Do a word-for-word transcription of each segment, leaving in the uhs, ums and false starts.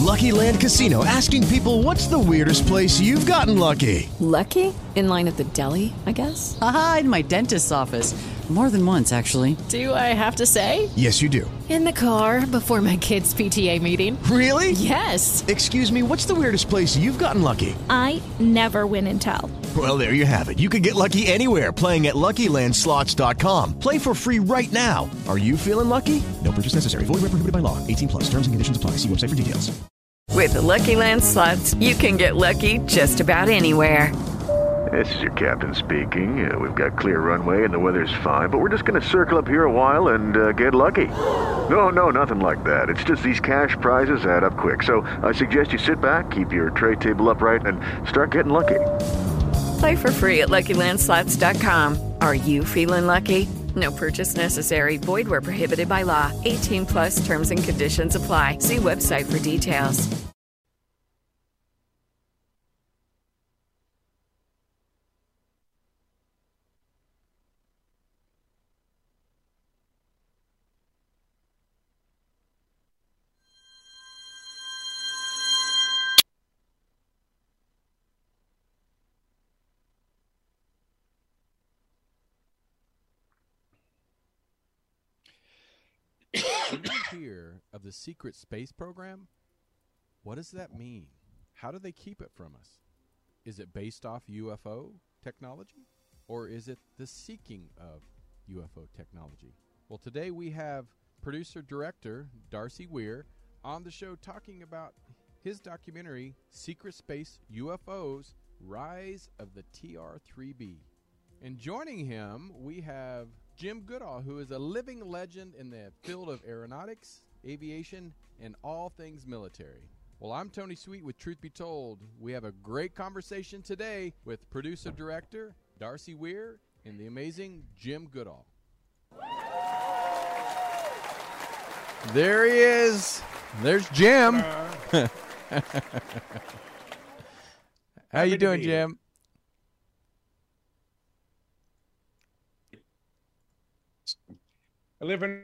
Lucky Land Casino, asking people, what's the weirdest place you've gotten lucky? Lucky? In line at the deli, I guess? Aha, in my dentist's office. More than once, actually. Do I have to say? Yes, you do. In the car before my kids' P T A meeting. Really? Yes. Excuse me, what's the weirdest place you've gotten lucky? I never win and tell. Well, there you have it. You can get lucky anywhere, playing at Lucky Land Slots dot com. Play for free right now. Are you feeling lucky? No purchase necessary. Void where prohibited by law. eighteen plus. Terms and conditions apply. See website for details. With the Lucky Land Slots, you can get lucky just about anywhere. This is your captain speaking. Uh, we've got clear runway and the weather's fine, but we're just going to circle up here a while and uh, get lucky. No, no, nothing like that. It's just these cash prizes add up quick. So I suggest you sit back, keep your tray table upright, and start getting lucky. Play for free at Lucky Land Slots dot com. Are you feeling lucky? No purchase necessary. Void where prohibited by law. eighteen plus terms and conditions apply. See website for details. When you hear of the secret space program, what does that mean? How do they keep it from us? Is it based off U F O technology? Or is it the seeking of U F O technology? Well, today we have producer-director Darcy Weir on the show talking about his documentary, Secret Space U F Os, Rise of the T R three B. And joining him, we have Jim Goodall, who is a living legend in the field of aeronautics, aviation, and all things military. Well, I'm Tony Sweet with Truth Be Told. We have a great conversation today with producer-director Darcy Weir and the amazing Jim Goodall. There he is. There's Jim. Uh, How you doing, Jim? I live in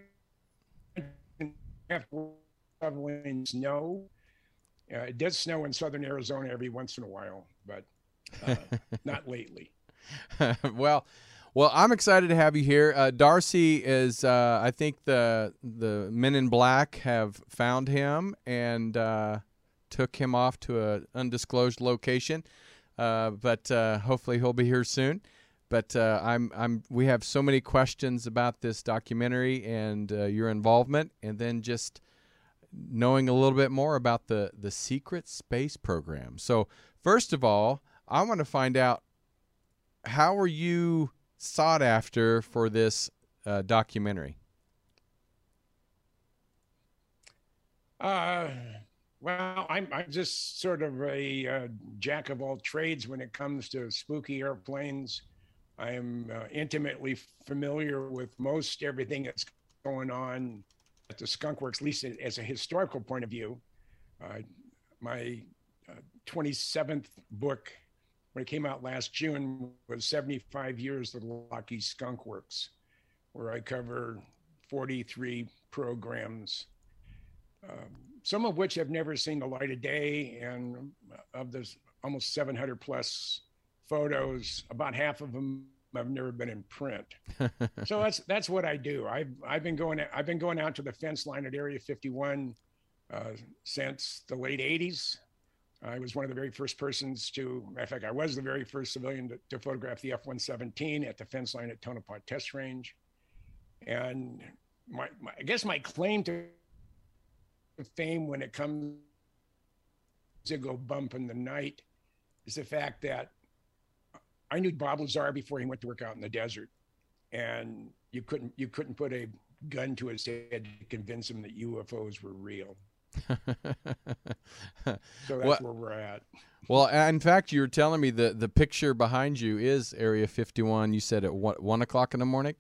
shoveling snow. Uh, it does snow in southern Arizona every once in a while, but uh, not lately. well, well, I'm excited to have you here. Uh, Darcy is, uh, I think the the Men in Black have found him and uh, took him off to an undisclosed location, uh, but uh, hopefully he'll be here soon. But uh, I'm, I'm. We have so many questions about this documentary and uh, your involvement, and then just knowing a little bit more about the, the secret space program. So first of all, I want to find out, how were you sought after for this uh, documentary? Uh, well, I'm, I'm just sort of a uh, jack of all trades when it comes to spooky airplanes. I am uh, intimately familiar with most everything that's going on at the Skunk Works, at least as a historical point of view. Uh, my uh, twenty-seventh book, when it came out last June, was seventy-five years of the Lockheed Skunk Works, where I cover forty-three programs, um, some of which have never seen the light of day, and of those almost seven hundred plus photos, about half of them have never been in print. So that's that's what I do. I've I've been going I've been going out to the fence line at Area fifty-one uh, since the late eighties. I was one of the very first persons to, in fact, I was the very first civilian to, to photograph the F one seventeen at the fence line at Tonopah Test Range. And my, my I guess my claim to fame when it comes to go bump in the night is the fact that I knew Bob Lazar before he went to work out in the desert, and you couldn't you couldn't put a gun to his head to convince him that U F Os were real. So that's well, where we're at. Well, in fact, you were telling me the the picture behind you is Area fifty-one. You said at one, one o'clock in the morning.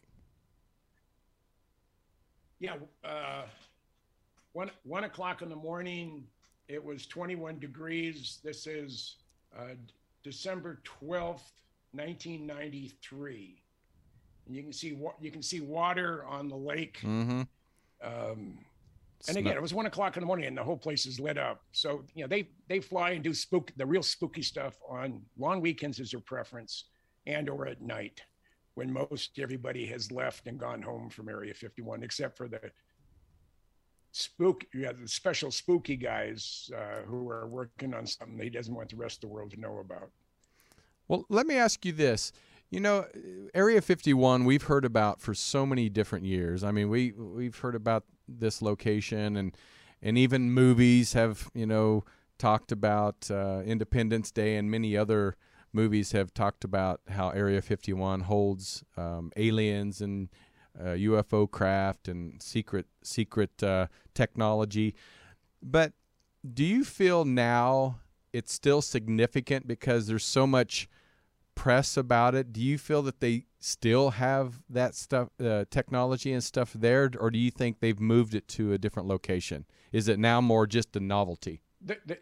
Yeah, uh, one one o'clock in the morning. It was twenty-one degrees. This is uh, December twelfth. nineteen ninety-three, and you can see what you can see water on the lake. Mm-hmm. Um, And again, it was one o'clock in the morning and the whole place is lit up. So, you know, they, they fly and do spook, the real spooky stuff on long weekends is their preference, and or at night when most everybody has left and gone home from Area fifty-one, except for the spook, yeah, the special spooky guys uh, who are working on something he doesn't want the rest of the world to know about. Well, let me ask you this. You know, Area fifty-one, we've heard about for so many different years. I mean, we, we've heard about this location, and and even movies have, you know, talked about uh, Independence Day, and many other movies have talked about how Area fifty-one holds um, aliens and uh, U F O craft and secret, secret uh, technology. But do you feel now it's still significant because there's so much press about it? Do you feel that they still have that stuff, uh, technology and stuff there, or do you think they've moved it to a different location? Is it now more just a novelty? The, the,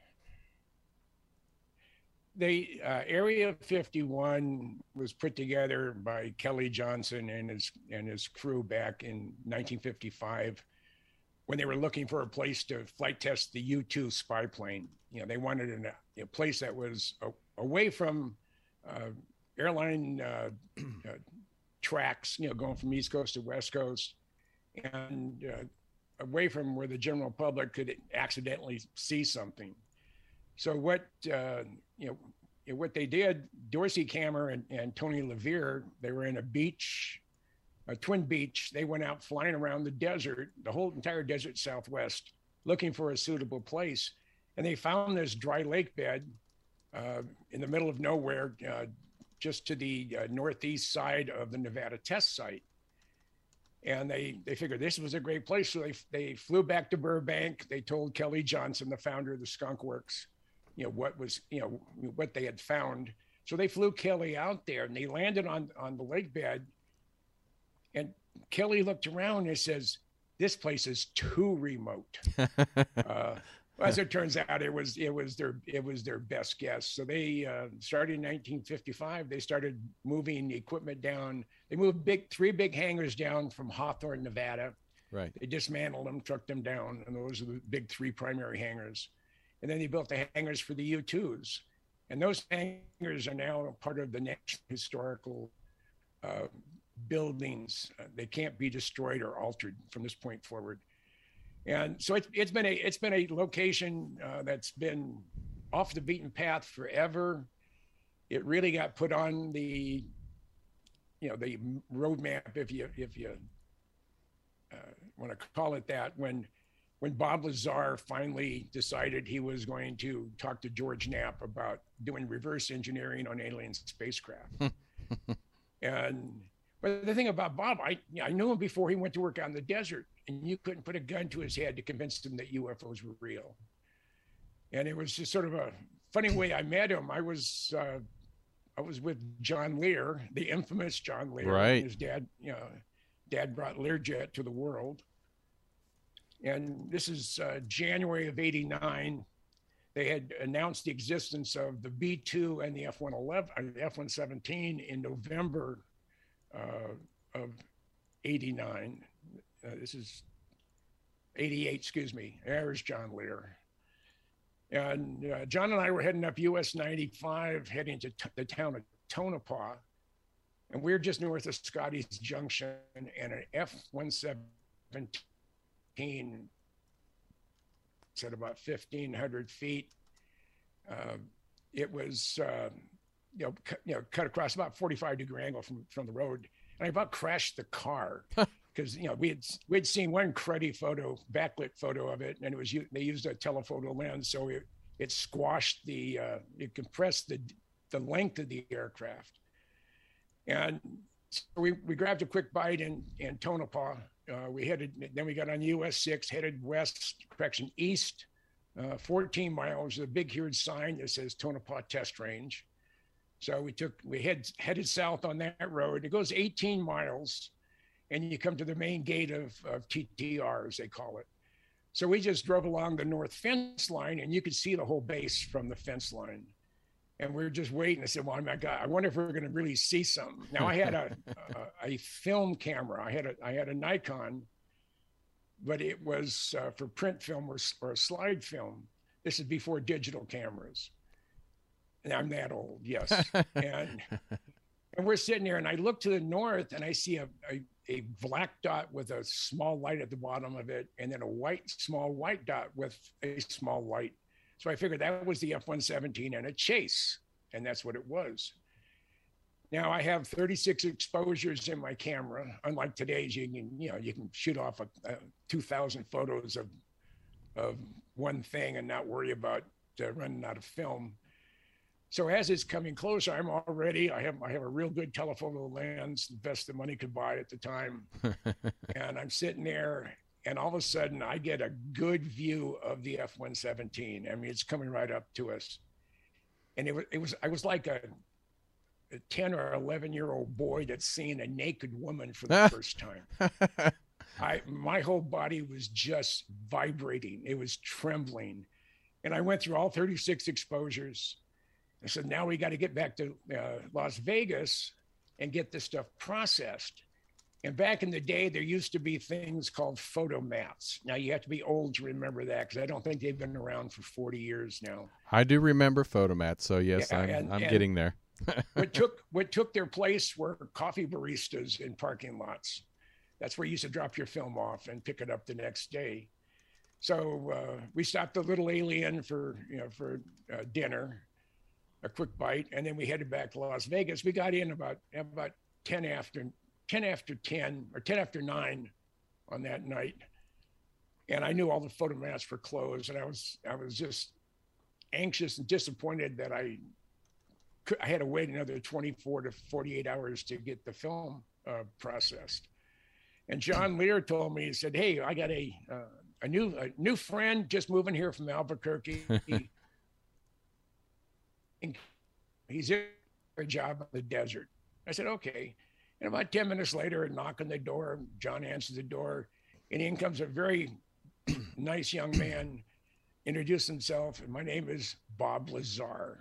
the uh, Area fifty-one was put together by Kelly Johnson and his and his crew back in nineteen fifty-five when they were looking for a place to flight test the U two spy plane. You know, they wanted an, a place that was a, away from Uh, airline uh, uh, tracks, you know, going from East Coast to West Coast, and uh, away from where the general public could accidentally see something. So what, uh, you know, what they did, Dorsey Kammer and, and Tony LeVere, they were in a beach, a twin beach. They went out flying around the desert, the whole entire desert Southwest, looking for a suitable place. And they found this dry lake bed Uh, in the middle of nowhere, uh, just to the uh, northeast side of the Nevada test site. And they, they figured this was a great place. So they, they flew back to Burbank. They told Kelly Johnson, the founder of the Skunk Works, you know, what was, you know, what they had found. So they flew Kelly out there and they landed on, on the lake bed. And Kelly looked around and says, this place is too remote. uh, As it turns out, it was it was their it was their best guess. So they uh, started in nineteen fifty-five. They started moving the equipment down. They moved big three big hangars down from Hawthorne, Nevada. Right. They dismantled them, trucked them down, and those are the big three primary hangars. And then they built the hangars for the U twos, and those hangars are now part of the National Historical uh, buildings. Uh, they can't be destroyed or altered from this point forward. And so it's it's been a it's been a location uh, that's been off the beaten path forever. It really got put on the, you know, the roadmap, if you if you uh, want to call it that, when when Bob Lazar finally decided he was going to talk to George Knapp about doing reverse engineering on alien spacecraft. And but the thing about Bob, I I knew him before he went to work out in the desert, and you couldn't put a gun to his head to convince him that U F Os were real. And it was just sort of a funny way I met him. I was uh, I was with John Lear, the infamous John Lear. Right. His dad, you know, dad brought Learjet to the world. And this is uh, January of eighty-nine. They had announced the existence of the B two and the F one eleven, the F one seventeen in November uh, of eighty-nine. Uh, this is eighty-eight, excuse me. There's John Lear. And uh, John and I were heading up U S ninety-five, heading to t- the town of Tonopah. And we we're just north of Scotty's Junction, and an F one seventeen it's at about fifteen hundred feet. Uh, it was, uh, you know, cu- you know, cut across about forty-five degree angle from, from the road. And I about crashed the car because, you know, we had, we had seen one cruddy photo, backlit photo of it. And it was, they used a telephoto lens. So it, it squashed the, uh, it compressed the, the length of the aircraft. And so we, we grabbed a quick bite in, in Tonopah. Uh, we headed, then we got on U S six, headed west, correction, east, uh, fourteen miles, a big, huge sign that says Tonopah Test Range. So we took, we head, headed south on that road. It goes eighteen miles, and you come to the main gate of, of T T R, as they call it. So we just drove along the north fence line, and you could see the whole base from the fence line. And we were just waiting. I said, well, my God, I wonder if we're going to really see something. Now, I had a, a, a film camera. I had a, I had a Nikon, but it was uh, for print film or, or slide film. This is before digital cameras. And I'm that old, yes. and and we're sitting there, and I look to the north, and I see a, a, a black dot with a small light at the bottom of it, and then a white, small white dot with a small light. So I figured that was the F one seventeen and a chase, and that's what it was. Now I have thirty-six exposures in my camera. Unlike today's, you can you know you can shoot off a, a two thousand photos of of one thing and not worry about uh, running out of film. So as it's coming closer, I'm already I have I have a real good telephoto lens, the best the money could buy at the time, and I'm sitting there, and all of a sudden I get a good view of the F one seventeen. I mean, it's coming right up to us, and it was it was I was like a a ten or eleven year old boy that's seeing a naked woman for the first time. I, my whole body was just vibrating. It was trembling. And I went through all thirty-six exposures. I said, now we got to get back to uh, Las Vegas and get this stuff processed. And back in the day, there used to be things called photomats. Now you have to be old to remember that, because I don't think they've been around for forty years now. I do remember photomats. So yes, yeah, I'm, and, I'm and, getting there. what took what took their place were coffee baristas in parking lots. That's where you used to drop your film off and pick it up the next day. So uh, we stopped the Little Alien for you know for uh, dinner, a quick bite, and then we headed back to Las Vegas. We got in about about ten after ten after ten or ten after nine on that night, and I knew all the photomats were closed, and I was I was just anxious and disappointed that I. I had to wait another twenty-four to forty-eight hours to get the film uh, processed. And John Lear told me, he said, hey, I got a uh, a new a new friend just moving here from Albuquerque. He's in a job in the desert. I said, okay. And about ten minutes later, a knock on the door. John answers the door, and in comes a very nice young man, introduced himself, and my name is Bob Lazar.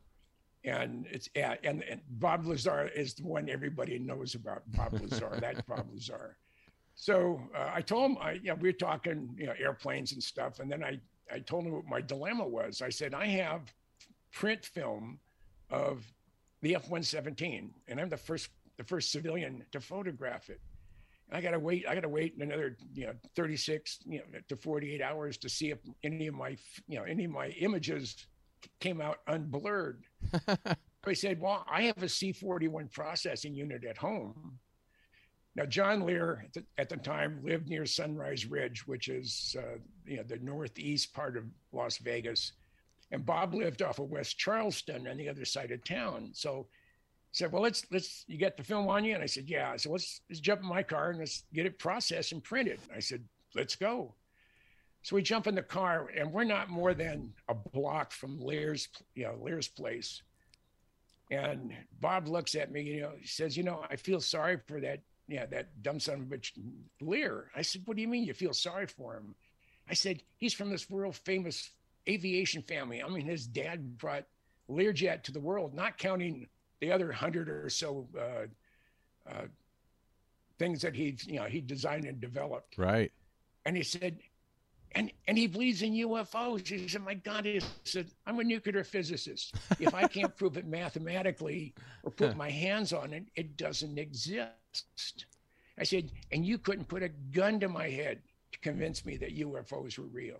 And it's yeah, and, and Bob Lazar is the one everybody knows about. Bob Lazar, that's Bob Lazar. So uh, I told him, I, you know, we were talking, you know, airplanes and stuff, and then I, I told him what my dilemma was. I said, I have print film of the F one seventeen, and I'm the first, the first civilian to photograph it. And I gotta wait, I gotta wait another, you know, thirty-six, you know, to forty-eight hours to see if any of my, you know, any of my images came out unblurred. I said, well, I have a C forty-one processing unit at home. Now, John Lear at the, at the time lived near Sunrise Ridge, which is uh, you know the northeast part of Las Vegas, and Bob lived off of West Charleston on the other side of town. So he said, well, let's let's you get the film on you, and I said, yeah. I said, let's let's jump in my car and let's get it processed and printed. I said, let's go. So we jump in the car, and we're not more than a block from Lear's, you know, Lear's place. And Bob looks at me, you know, he says, you know, I feel sorry for that, yeah, that dumb son of a bitch, Lear. I said, what do you mean you feel sorry for him? I said, he's from this world famous aviation family. I mean, his dad brought Learjet to the world, not counting the other hundred or so uh, uh, things that he, you know, he designed and developed. Right. And he said, And and he believes in U F Os. He said, my God, he said, I'm a nuclear physicist. If I can't prove it mathematically or put my hands on it, it doesn't exist. I said, and you couldn't put a gun to my head to convince me that U F Os were real.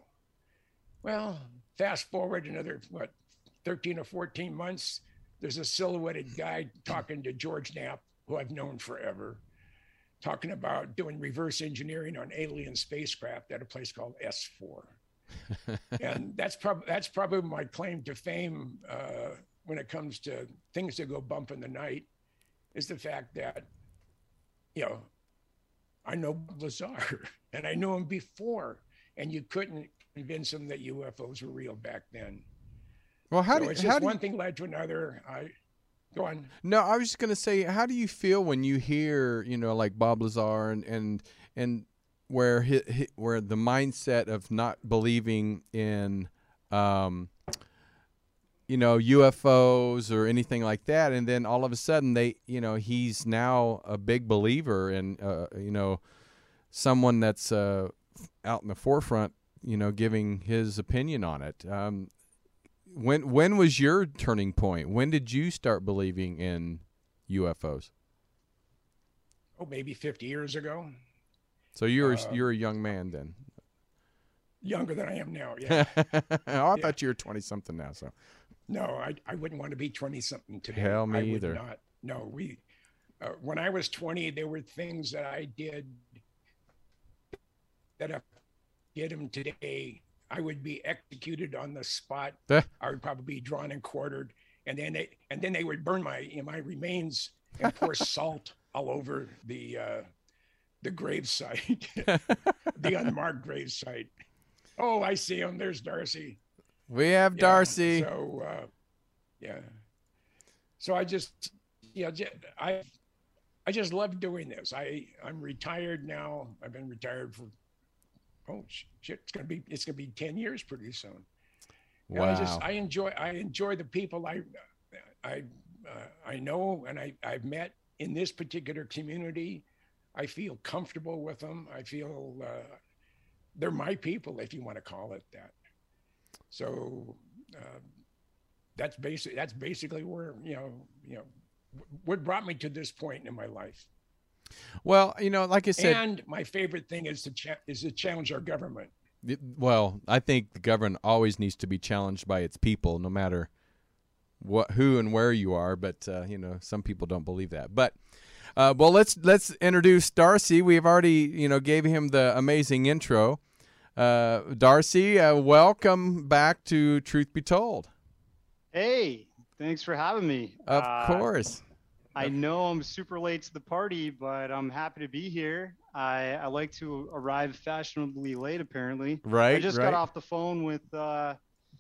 Well, fast forward another, what, thirteen or fourteen months, there's a silhouetted guy talking to George Knapp, who I've known forever, talking about doing reverse engineering on alien spacecraft at a place called S four. And that's probably that's probably my claim to fame uh, when it comes to things that go bump in the night, is the fact that, you know, I know Lazar, and I knew him before, and you couldn't convince him that U F Os were real back then. Well, how so do it's how just do one you... thing led to another. I Go on. No, I was just going to say, how do you feel when you hear, you know, like Bob Lazar and and, and where he, he, where the mindset of not believing in, um, you know, U F Os or anything like that, and then all of a sudden they, you know, he's now a big believer in, uh, you know, someone that's uh, out in the forefront, you know, giving his opinion on it. Um, when when was your turning point? When did you start believing in U F Os? Oh, maybe fifty years ago. So you're Uh, you're a young man then. Younger than I am now, yeah. oh, I Yeah. thought you were twenty something now. So No, I, I wouldn't want to be twenty something today. Hell, me I would either. Not. No, we. Uh, when I was twenty, there were things that I did that if I did them today, I would be executed on the spot. Eh. I would probably be drawn and quartered, and then they and then they would burn my you know, my remains and pour salt all over the uh, the gravesite, the unmarked gravesite. Oh, I see him. There's Darcy. we have Yeah, Darcy. So, uh, yeah. So I just, you know, j- I, I just love doing this. I, I'm retired now. I've been retired for, oh shit, it's gonna be, it's gonna be ten years pretty soon. And Wow. I just, I enjoy, I enjoy the people I, I, uh, I know and I, I've met in this particular community. I feel comfortable with them. I feel uh, they're my people, if you want to call it that. So uh, that's basic. That's basically where you know, you know, what brought me to this point in my life. Well, you know, like I said, And my favorite thing is to cha- is to challenge our government. it- well, I think the government always needs to be challenged by its people, no matter what, who, and where you are. But uh, you know, some people don't believe that. But uh, well, let's let's introduce Darcy. We've already you know gave him the amazing intro. Uh, Darcy, uh, welcome back to Truth Be Told. Hey, thanks for having me. Of Uh, course. I know I'm super late to the party, but I'm happy to be here. I, I like to arrive fashionably late, apparently. Right, I just right. got off the phone with uh,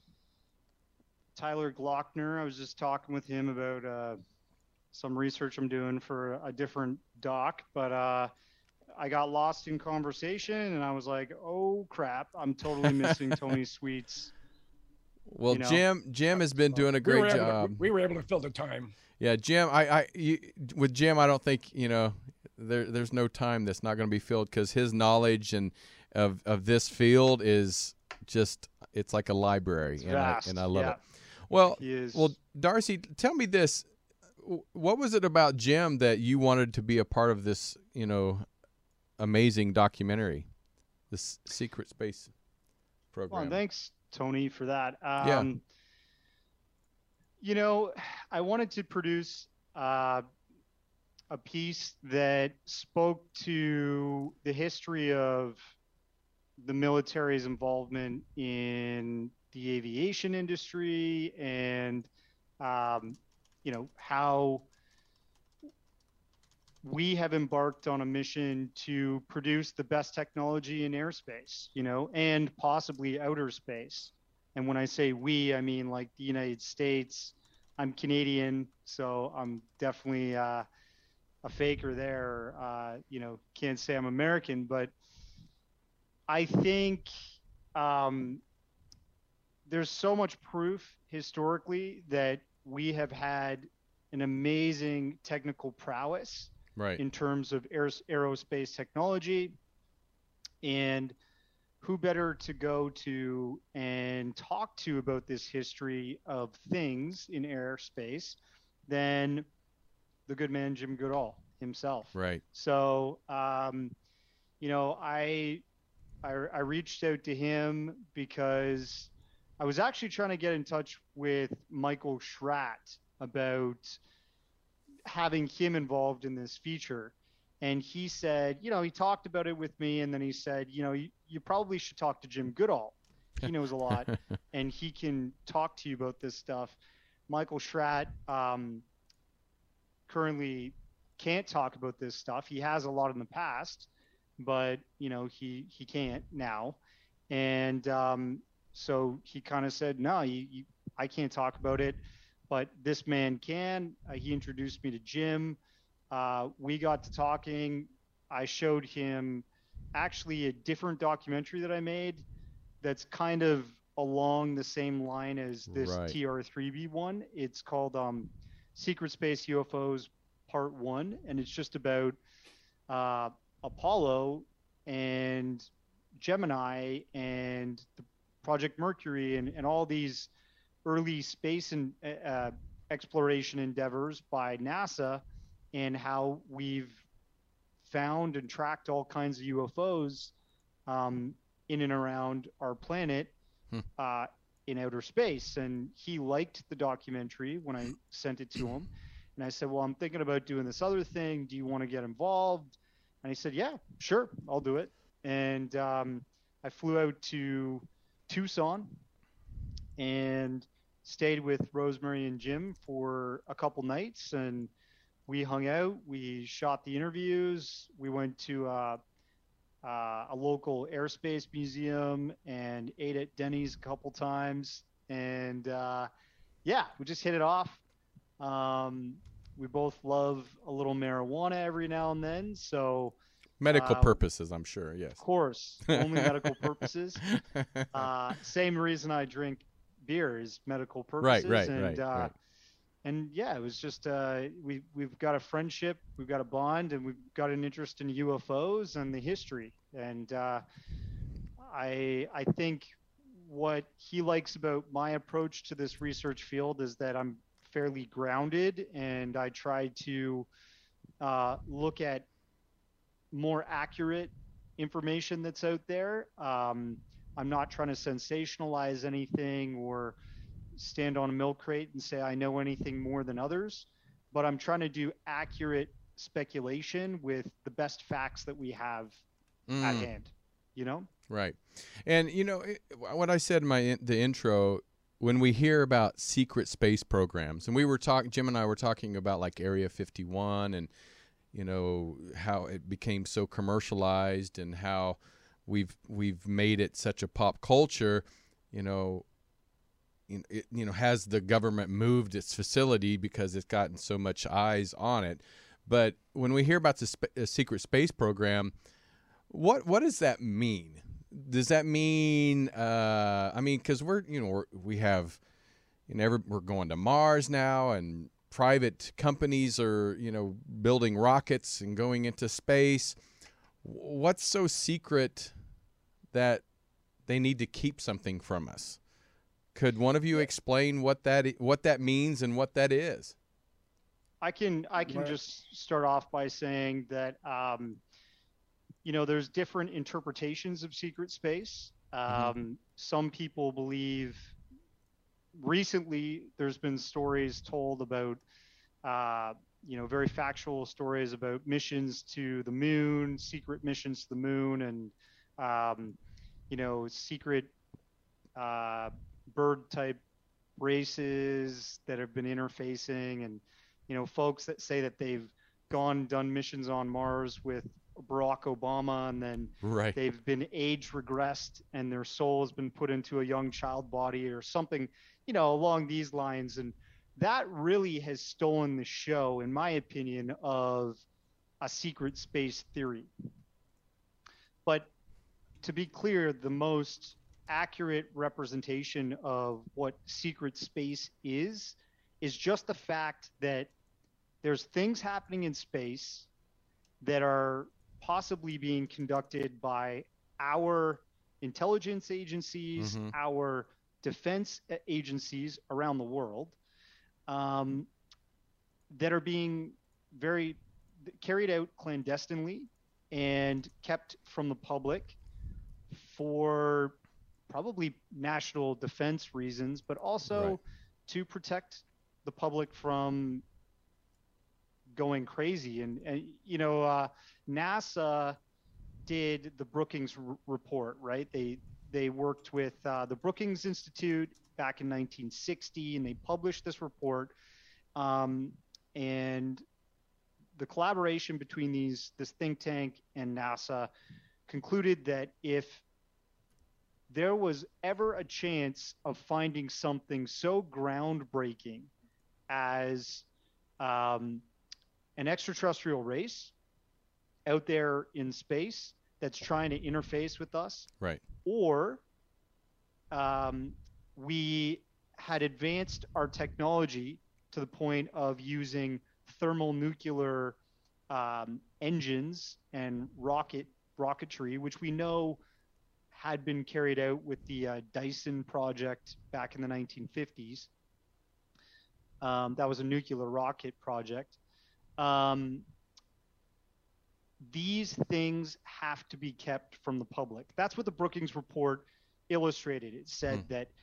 Tyler Glockner. I was just talking with him about uh, some research I'm doing for a different doc, but uh, I got lost in conversation, and I was like, oh, crap, I'm totally missing Tony Sweet's. Well, you know, Jim, Jim has been doing a We great were, able job. to, we were able to fill the time. Yeah, Jim, I, I, you, with Jim, I don't think you know there, there's no time that's not going to be filled because his knowledge and of of this field is just it's like a library, It's and vast, I and I love yeah. it. Well, He is- well, Darcy, tell me this: what was it about Jim that you wanted to be a part of this, you know, amazing documentary, this secret space program? Well, thanks, Tony, for that. Um, Yeah. You know, I wanted to produce uh, a piece that spoke to the history of the military's involvement in the aviation industry and, um, you know, how we have embarked on a mission to produce the best technology in airspace, you know, and possibly outer space. And when I say we, I mean like the United States. I'm Canadian, so I'm definitely uh, a faker there. Uh, you know, can't say I'm American, but I think um, there's so much proof historically that we have had an amazing technical prowess Right. in terms of aer- aerospace technology. And who better to go to and talk to about this history of things in airspace than the good man Jim Goodall himself. Right. So, um, you know, I, I I reached out to him because I was actually trying to get in touch with Michael Schratt about having him involved in this feature. And he said, you know, he talked about it with me, and then he said, you know, you, you probably should talk to Jim Goodall. He knows a lot, and he can talk to you about this stuff. Michael Schratt um, currently can't talk about this stuff. He has a lot in the past, but, you know, he, he can't now. And um, so he kind of said, no, you, you, I can't talk about it, but this man can. Uh, he introduced me to Jim. Uh, we got to talking. I showed him actually a different documentary that I made that's kind of along the same line as this Right. T R three B one. It's called um, Secret Space U F Os Part One, and it's just about uh, Apollo and Gemini and the Project Mercury and, and all these early space and uh, exploration endeavors by NASA, and how we've found and tracked all kinds of U F Os um, in and around our planet hmm. uh, in outer space. And he liked the documentary when I sent it to him. And I said, well, I'm thinking about doing this other thing. Do you want to get involved? And he said, yeah, sure, I'll do it. And um, I flew out to Tucson and stayed with Rosemary and Jim for a couple nights. And we hung out. We shot the interviews. We went to uh, uh, a local airspace museum and ate at Denny's a couple times. And uh, yeah, we just hit it off. Um, we both love a little marijuana every now and then. So medical uh, purposes, I'm sure. Yes. Of course. Only medical purposes. Uh, same reason I drink beer is medical purposes. Right, right, and, right, uh, right. And yeah, it was just uh, we we've got a friendship, we've got a bond, and we've got an interest in U F Os and the history. And uh, I I think what he likes about my approach to this research field is that I'm fairly grounded, and I try to uh, look at more accurate information that's out there. Um, I'm not trying to sensationalize anything or stand on a milk crate and say I know anything more than others, but I'm trying to do accurate speculation with the best facts that we have mm. at hand, you know? Right. And, you know, it, what I said in my in, the intro, when we hear about secret space programs, and we were talking, Jim and I were talking about like Area fifty-one and, you know, how it became so commercialized and how we've we've made it such a pop culture, you know, it, you know, has the government moved its facility because it's gotten so much eyes on it. But when we hear about the sp- secret space program, what what does that mean? Does that mean, uh, I mean, because we're, you know, we're, we have, you know, every, we're going to Mars now, and private companies are, you know, building rockets and going into space. What's so secret that they need to keep something from us? Could one of you explain what that what that means and what that is? I can I can just start off by saying that um, you know, there's different interpretations of secret space. Um, mm-hmm. Some people believe. Recently, there's been stories told about uh, you know, very factual stories about missions to the moon, secret missions to the moon, and um, you know, secret uh, bird type races that have been interfacing, and you know, folks that say that they've gone done missions on Mars with Barack Obama, and then right. they've been age regressed and their soul has been put into a young child body or something, you know, along these lines. And that really has stolen the show, in my opinion, of a secret space theory. But to be clear, the most accurate representation of what secret space is, is just the fact that there's things happening in space that are possibly being conducted by our intelligence agencies, mm-hmm. our defense agencies around the world, um, that are being very carried out clandestinely and kept from the public for probably national defense reasons, but also right. to protect the public from going crazy. And, and you know, uh, NASA did the Brookings r- report, right? They they worked with uh, the Brookings Institute back in nineteen sixty, and they published this report. Um, and the collaboration between these this think tank and NASA concluded that if there was ever a chance of finding something so groundbreaking as um, an extraterrestrial race out there in space that's trying to interface with us, right? Or um, we had advanced our technology to the point of using thermonuclear um, engines and rocket rocketry, which we know had been carried out with the uh, Dyson project back in the nineteen fifties. Um, that was a nuclear rocket project. Um, these things have to be kept from the public. That's what the Brookings report illustrated. It said mm. that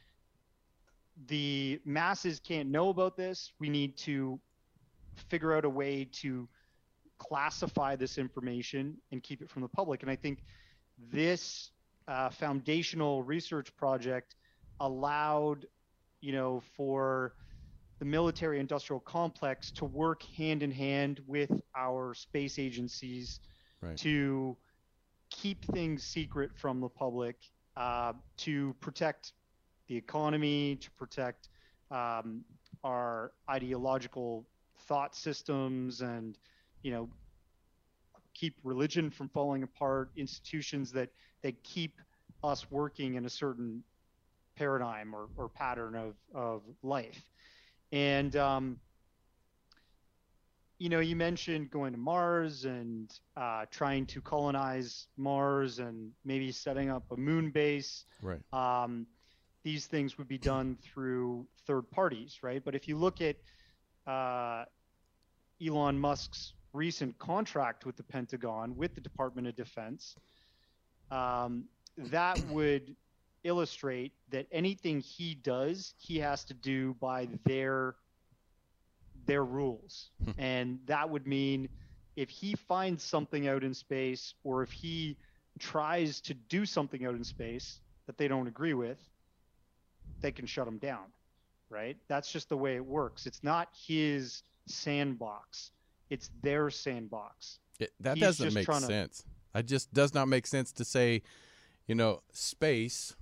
the masses can't know about this. We need to figure out a way to classify this information and keep it from the public. And I think this uh, foundational research project allowed, you know, for the military industrial complex to work hand in hand with our space agencies right. to keep things secret from the public, uh, to protect the economy, to protect um, our ideological thought systems, and, you know, keep religion from falling apart, institutions that, that keep us working in a certain paradigm or, or pattern of, of life. And, um, you know, you mentioned going to Mars and uh, trying to colonize Mars and maybe setting up a moon base. Right. Um, these things would be done through third parties, right? But if you look at uh, Elon Musk's recent contract with the Pentagon, with the Department of Defense, um, that would illustrate that anything he does, he has to do by their their rules. And that would mean if he finds something out in space, or if he tries to do something out in space that they don't agree with, they can shut him down, right? That's just the way it works. It's not his sandbox. It's their sandbox. It, that He's doesn't make sense. To... It just does not make sense to say, you know, space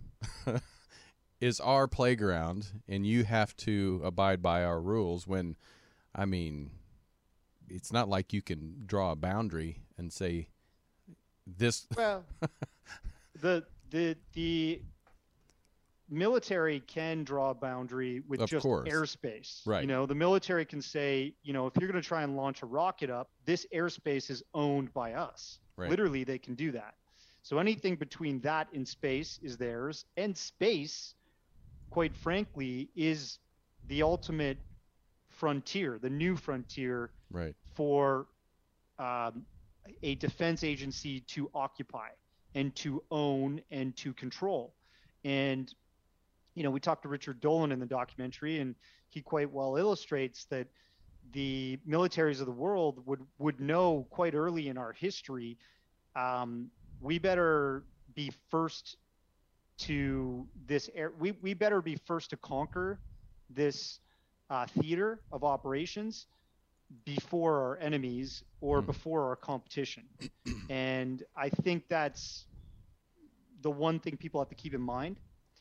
is our playground and you have to abide by our rules, when, I mean, it's not like you can draw a boundary and say this. Well, the the the military can draw a boundary with of just course. airspace. Right. You know, the military can say, you know, if you're going to try and launch a rocket up, this airspace is owned by us. Right. Literally, they can do that. So anything between that and space is theirs. And space, quite frankly, is the ultimate frontier, the new frontier right. for um, a defense agency to occupy and to own and to control. And, you know, we talked to Richard Dolan in the documentary, and he quite well illustrates that the militaries of the world would, would know quite early in our history, um, we better be first to this air. We, we better be first to conquer this uh, theater of operations before our enemies or mm. before our competition. And I think that's the one thing people have to keep in mind.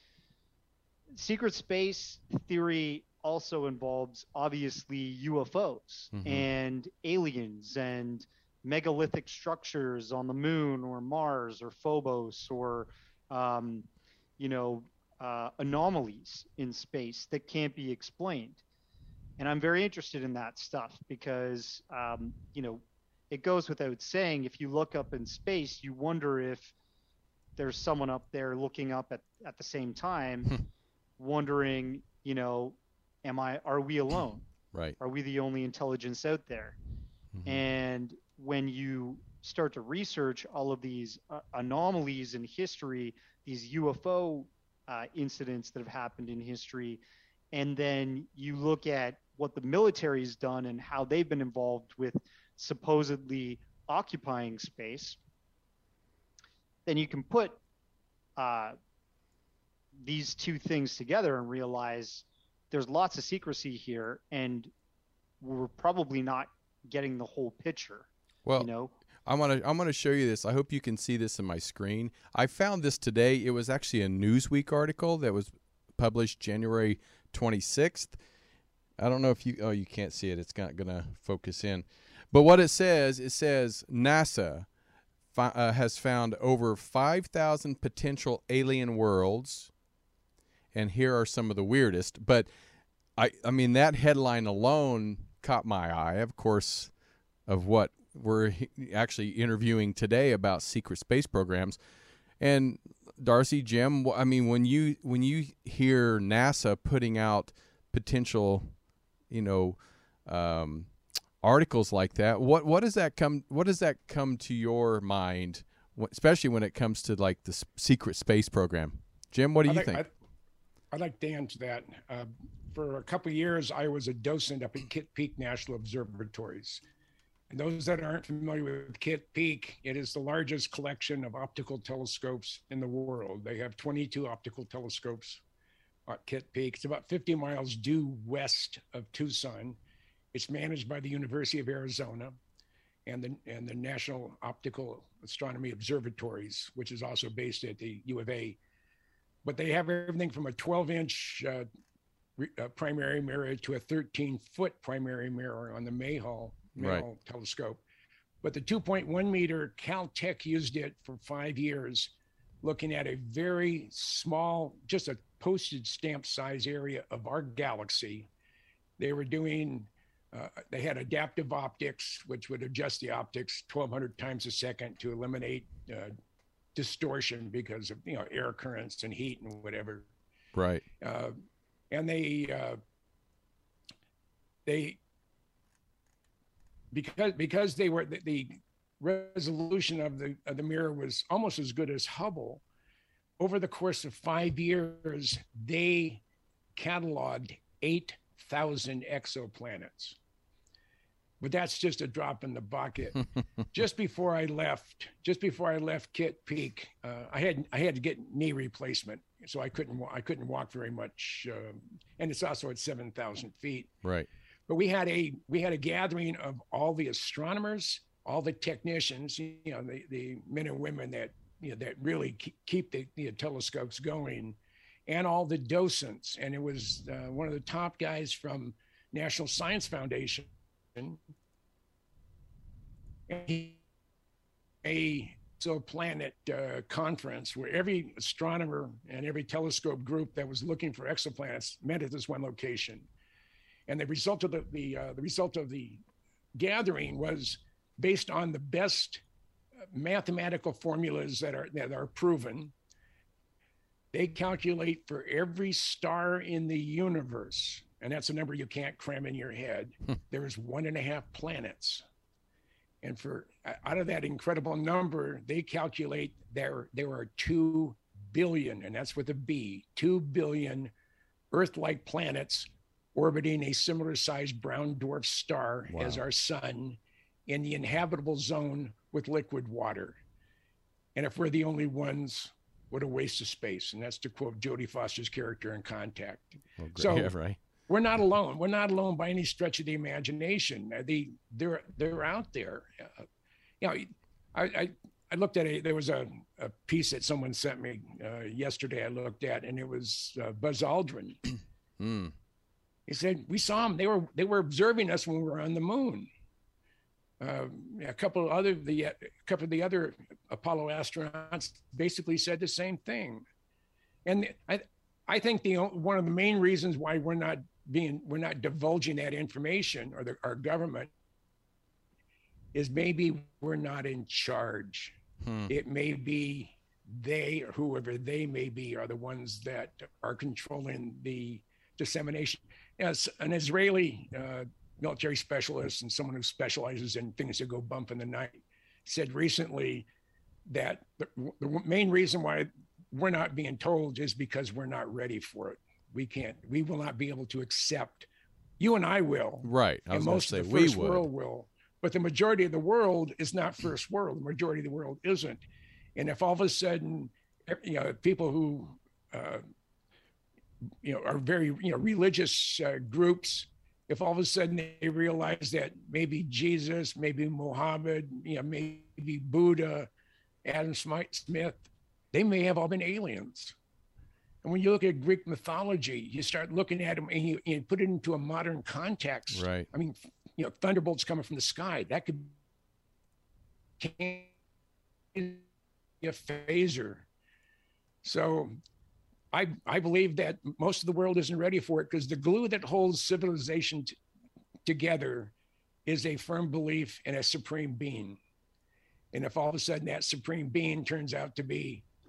Secret space theory also involves, obviously, U F Os mm-hmm. and aliens and megalithic structures on the moon or Mars or Phobos, or, um, you know, uh, anomalies in space that can't be explained. And I'm very interested in that stuff because, um, you know, it goes without saying, if you look up in space, you wonder if there's someone up there looking up at, at the same time, wondering, you know, am I, are we alone? Right. Are we the only intelligence out there? Mm-hmm. And when you start to research all of these uh, anomalies in history, these U F O uh, incidents that have happened in history, and then you look at what the military's done and how they've been involved with supposedly occupying space, then you can put uh, these two things together and realize there's lots of secrecy here, and we're probably not getting the whole picture. Well, you know, I'm gonna I'm gonna show you this. I hope you can see this in my screen. I found this today. It was actually a Newsweek article that was published January twenty-sixth. I don't know if you oh you can't see it. It's not gonna focus in. But what it says, it says NASA fi- uh, has found over five thousand potential alien worlds, and here are some of the weirdest. But I I mean that headline alone caught my eye. Of course, of what we're actually interviewing today about secret space programs. And Darcy, Jim, I mean, when you when you hear NASA putting out potential, you know, um, articles like that, what what does that come what does that come to your mind, especially when it comes to like the secret space program? Jim, what do I you like, think? I, I'd like to answer that. Uh, for a couple of years, I was a docent up at Kitt Peak National Observatories. And those that aren't familiar with Kitt Peak, it is the largest collection of optical telescopes in the world. They have twenty-two optical telescopes at Kitt Peak. It's about fifty miles due west of Tucson. It's managed by the University of Arizona and the, and the National Optical Astronomy Observatories, which is also based at the U of A. But they have everything from a twelve-inch uh, uh, primary mirror to a thirteen-foot primary mirror on the Mayhall Right. telescope. But the two point one meter, Caltech used it for five years, looking at a very small, just a postage stamp size area of our galaxy. They were doing, uh, they had adaptive optics, which would adjust the optics twelve hundred times a second to eliminate uh, distortion because of, you know, air currents and heat and whatever. Right. Uh, and they, uh, they, Because because they were the, the resolution of the of the mirror was almost as good as Hubble. Over the course of five years, they cataloged eight thousand exoplanets. But that's just a drop in the bucket. Just before I left, just before I left Kitt Peak, uh, I had I had to get knee replacement, so I couldn't I couldn't walk very much, uh, and it's also at seven thousand feet. Right. But we had a we had a gathering of all the astronomers, all the technicians, you know, the, the men and women that you know that really keep the, the telescopes going, and all the docents. And it was uh, one of the top guys from National Science Foundation, a exoplanet uh, conference where every astronomer and every telescope group that was looking for exoplanets met at this one location. And the result of the the, uh, the result of the gathering was based on the best mathematical formulas that are that are proven. They calculate for every star in the universe, and that's a number you can't cram in your head. There is one and a half planets, and for out of that incredible number, they calculate there there are two billion, and that's with a B, two billion Earth-like planets orbiting a similar sized brown dwarf star wow. as our sun in the inhabitable zone with liquid water. And if we're the only ones, what a waste of space. And that's to quote Jodie Foster's character in Contact. Well, so yeah, right. we're not alone. We're not alone by any stretch of the imagination. They, they're, they're out there. Uh, you know, I, I, I looked at a, there was a, a piece that someone sent me uh, yesterday I looked at, and it was uh, Buzz Aldrin. mm. He said, we saw them. They were they were observing us when we were on the moon. Uh, a couple of other the a couple of the other Apollo astronauts basically said the same thing. And I I think the one of the main reasons why we're not being we're not divulging that information, or the, our government, is maybe we're not in charge. Hmm. It may be they, or whoever they may be, are the ones that are controlling the dissemination. As an Israeli uh, military specialist and someone who specializes in things that go bump in the night said recently that the, the main reason why we're not being told is because we're not ready for it. We can't, we will not be able to accept, you and I will. Right. I was and most say, of the first we would. world will. But the majority of the world is not first world. The majority of the world isn't. And if all of a sudden, you know, people who, uh, you know, are very, you know, religious uh, groups, if all of a sudden they realize that maybe Jesus, maybe Muhammad, you know, maybe Buddha, Adam Smith, they may have all been aliens. And when you look at Greek mythology, you start looking at them and you, you put it into a modern context. Right. I mean, you know, thunderbolts coming from the sky, that could be a phaser. So I, I believe that most of the world isn't ready for it, because the glue that holds civilization t- together is a firm belief in a supreme being. And if all of a sudden that supreme being turns out to be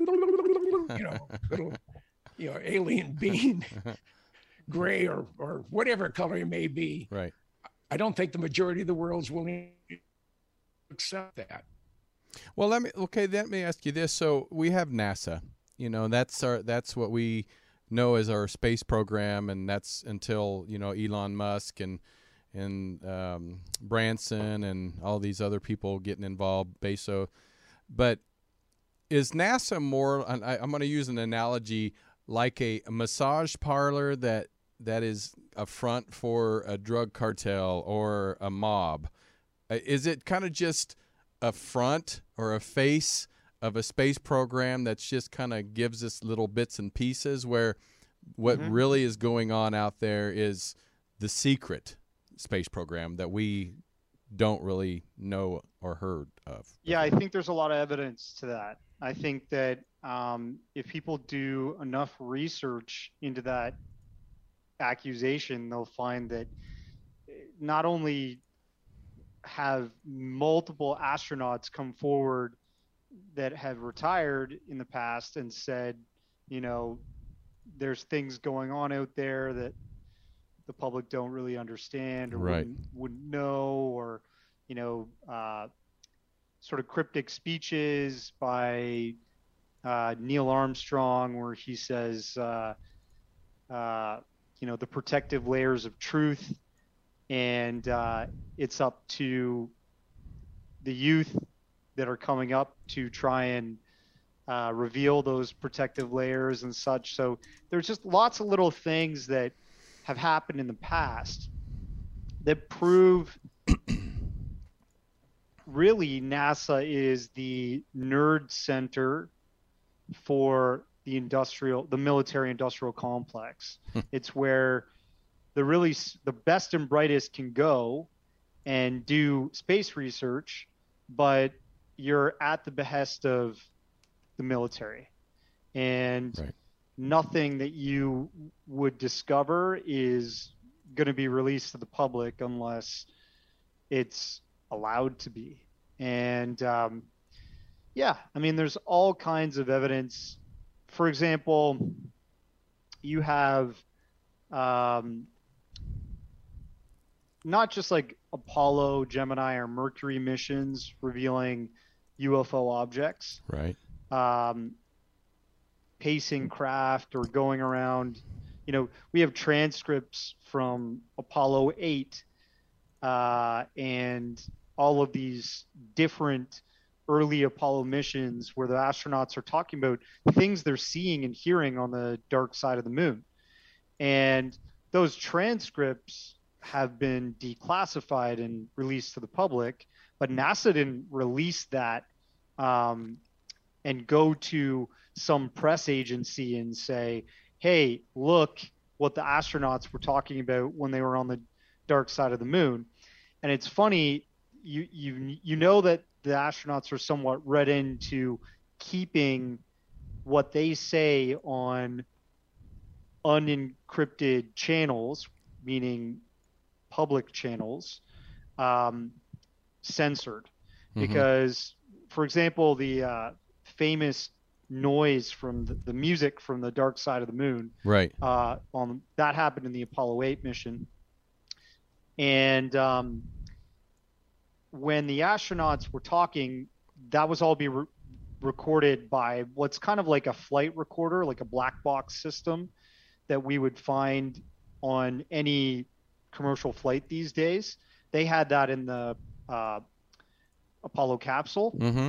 you know, little, you know, alien being, gray or, or whatever color it may be. Right. I don't think the majority of the world's willing to accept that. Well, let me, okay, let me ask you this. So we have NASA, you know, that's our, that's what we know as our space program. And that's until, you know, Elon Musk and, and um, Branson and all these other people getting involved, Bezos. But is NASA more, I, I'm going to use an analogy, like a, a massage parlor that that is a front for a drug cartel or a mob? Is it kind of just a front or a face of a space program that's just kind of gives us little bits and pieces, where what mm-hmm. really is going on out there is the secret space program that we don't really know or heard of? Yeah, I think there's a lot of evidence to that. I think that um, if people do enough research into that accusation, they'll find that not only have multiple astronauts come forward that have retired in the past and said, you know, there's things going on out there that the public don't really understand or right. wouldn't, wouldn't know, or, you know, uh, sort of cryptic speeches by uh, Neil Armstrong, where he says, uh, uh, you know, the protective layers of truth, and uh, it's up to the youth that are coming up to try and uh, reveal those protective layers and such. So there's just lots of little things that have happened in the past that prove really NASA is the nerd center for the industrial, the military industrial complex. It's where the really, the best and brightest can go and do space research, but you're at the behest of the military, and right. nothing that you would discover is going to be released to the public unless it's allowed to be. And um, yeah, I mean, there's all kinds of evidence. For example, you have um, not just like Apollo, Gemini, or Mercury missions revealing U F O objects, right? Um, pacing craft or going around. You know, we have transcripts from Apollo eight uh, and all of these different early Apollo missions where the astronauts are talking about things they're seeing and hearing on the dark side of the moon. And those transcripts have been declassified and released to the public, but NASA didn't release that um, and go to some press agency and say, hey, look what the astronauts were talking about when they were on the dark side of the moon. And it's funny, you you you know that the astronauts are somewhat read into keeping what they say on unencrypted channels, meaning public channels, um, censored. Mm-hmm. Because, for example, the uh, famous noise from the, the music from the dark side of the moon, right? Uh, on that happened in the Apollo eight mission, and um, when the astronauts were talking, that was all be re- recorded by what's kind of like a flight recorder, like a black box system that we would find on any commercial flight these days. They had that in the uh, Apollo capsule. Mm-hmm.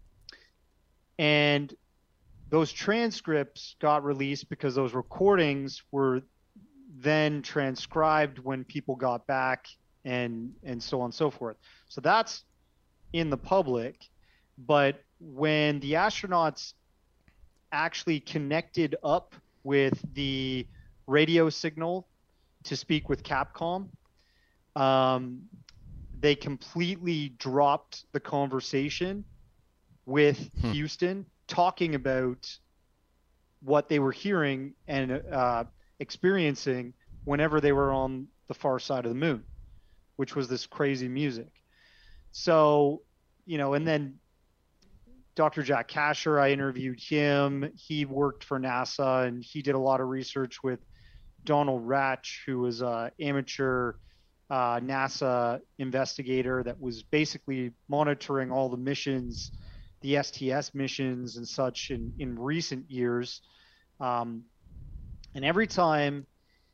And those transcripts got released because those recordings were then transcribed when people got back, and and so on and so forth. So that's in the public. But when the astronauts actually connected up with the radio signal to speak with Capcom, um, they completely dropped the conversation with hmm. Houston, talking about what they were hearing and uh, experiencing whenever they were on the far side of the moon, which was this crazy music. So, you know, and then Doctor Jack Kasher, I interviewed him. He worked for NASA, and he did a lot of research with Donald Ratch, who was an amateur uh, NASA investigator that was basically monitoring all the missions, the S T S missions and such in, in recent years. Um, and every time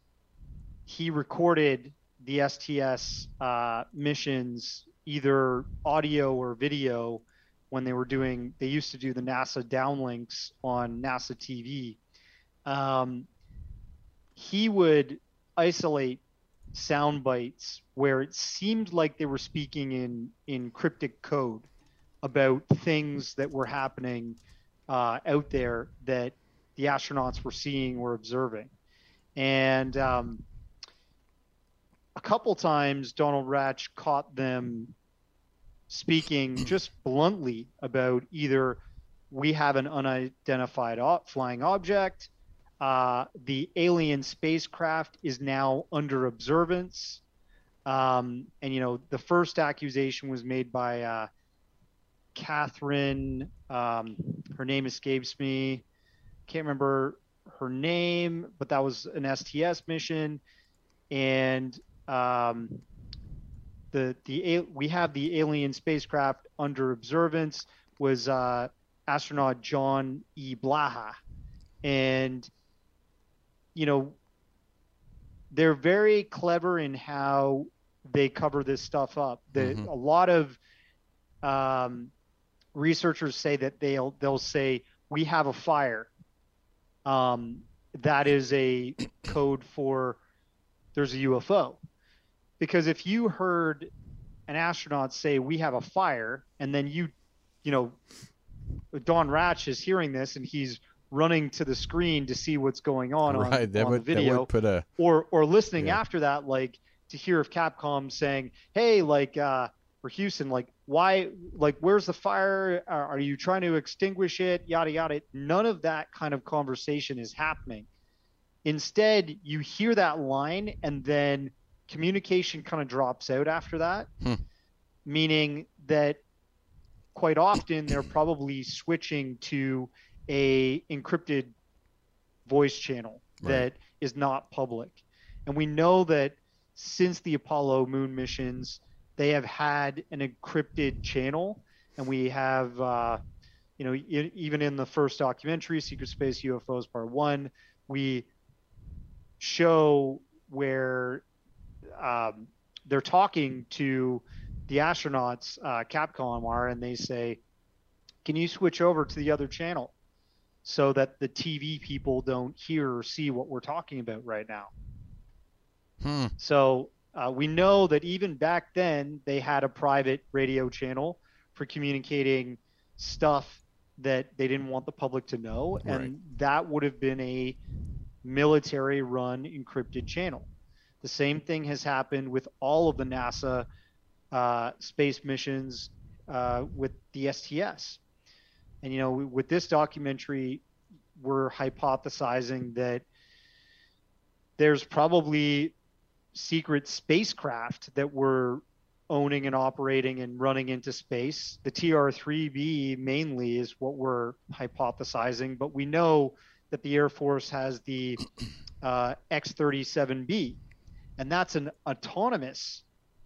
he recorded the S T S uh, missions, either audio or video, when they were doing, they used to do the NASA downlinks on NASA T V. Um, he would isolate sound bites where it seemed like they were speaking in, in cryptic code about things that were happening uh, out there that the astronauts were seeing or observing. And um, a couple times Donald Ratch caught them speaking just bluntly about either we have an unidentified flying object, uh, the alien spacecraft is now under observance. Um, and, you know, the first accusation was made by uh, Catherine, um, her name escapes me, can't remember her name, but that was an S T S mission. And um, the the we have the alien spacecraft under observance was uh, astronaut John E. Blaha. And, you know, they're very clever in how they cover this stuff up. The, mm-hmm. A lot of um, researchers say that they'll they'll say, we have a fire. Um, that is a code for there's a U F O. Because if you heard an astronaut say, we have a fire, and then you, you know, Don Ratch is hearing this and he's running to the screen to see what's going on right, on, that on would, the video, that would put a... or or listening yeah. after that, like to hear of Capcom saying, hey, like, uh, for Houston, like, why, like, where's the fire? Are, are you trying to extinguish it? Yada, yada. None of that kind of conversation is happening. Instead, you hear that line and then communication kind of drops out after that, hmm. meaning that quite often they're probably switching to a encrypted voice channel right. that is not public. And we know that since the Apollo moon missions, they have had an encrypted channel, and we have, uh, you know, e- even in the first documentary, Secret Space U F Os Part One, we show where um, they're talking to the astronauts, uh, Capcom are, and they say, can you switch over to the other channel so that the T V people don't hear or see what we're talking about right now? Hmm. So uh, we know that even back then they had a private radio channel for communicating stuff that they didn't want the public to know. Right. And that would have been a military run encrypted channel. The same thing has happened with all of the NASA uh, space missions uh, with the S T S. And, you know, with this documentary, we're hypothesizing that there's probably secret spacecraft that we're owning and operating and running into space. The T R three B mainly is what we're hypothesizing, but we know that the Air Force has the uh, X thirty-seven B, and that's an autonomous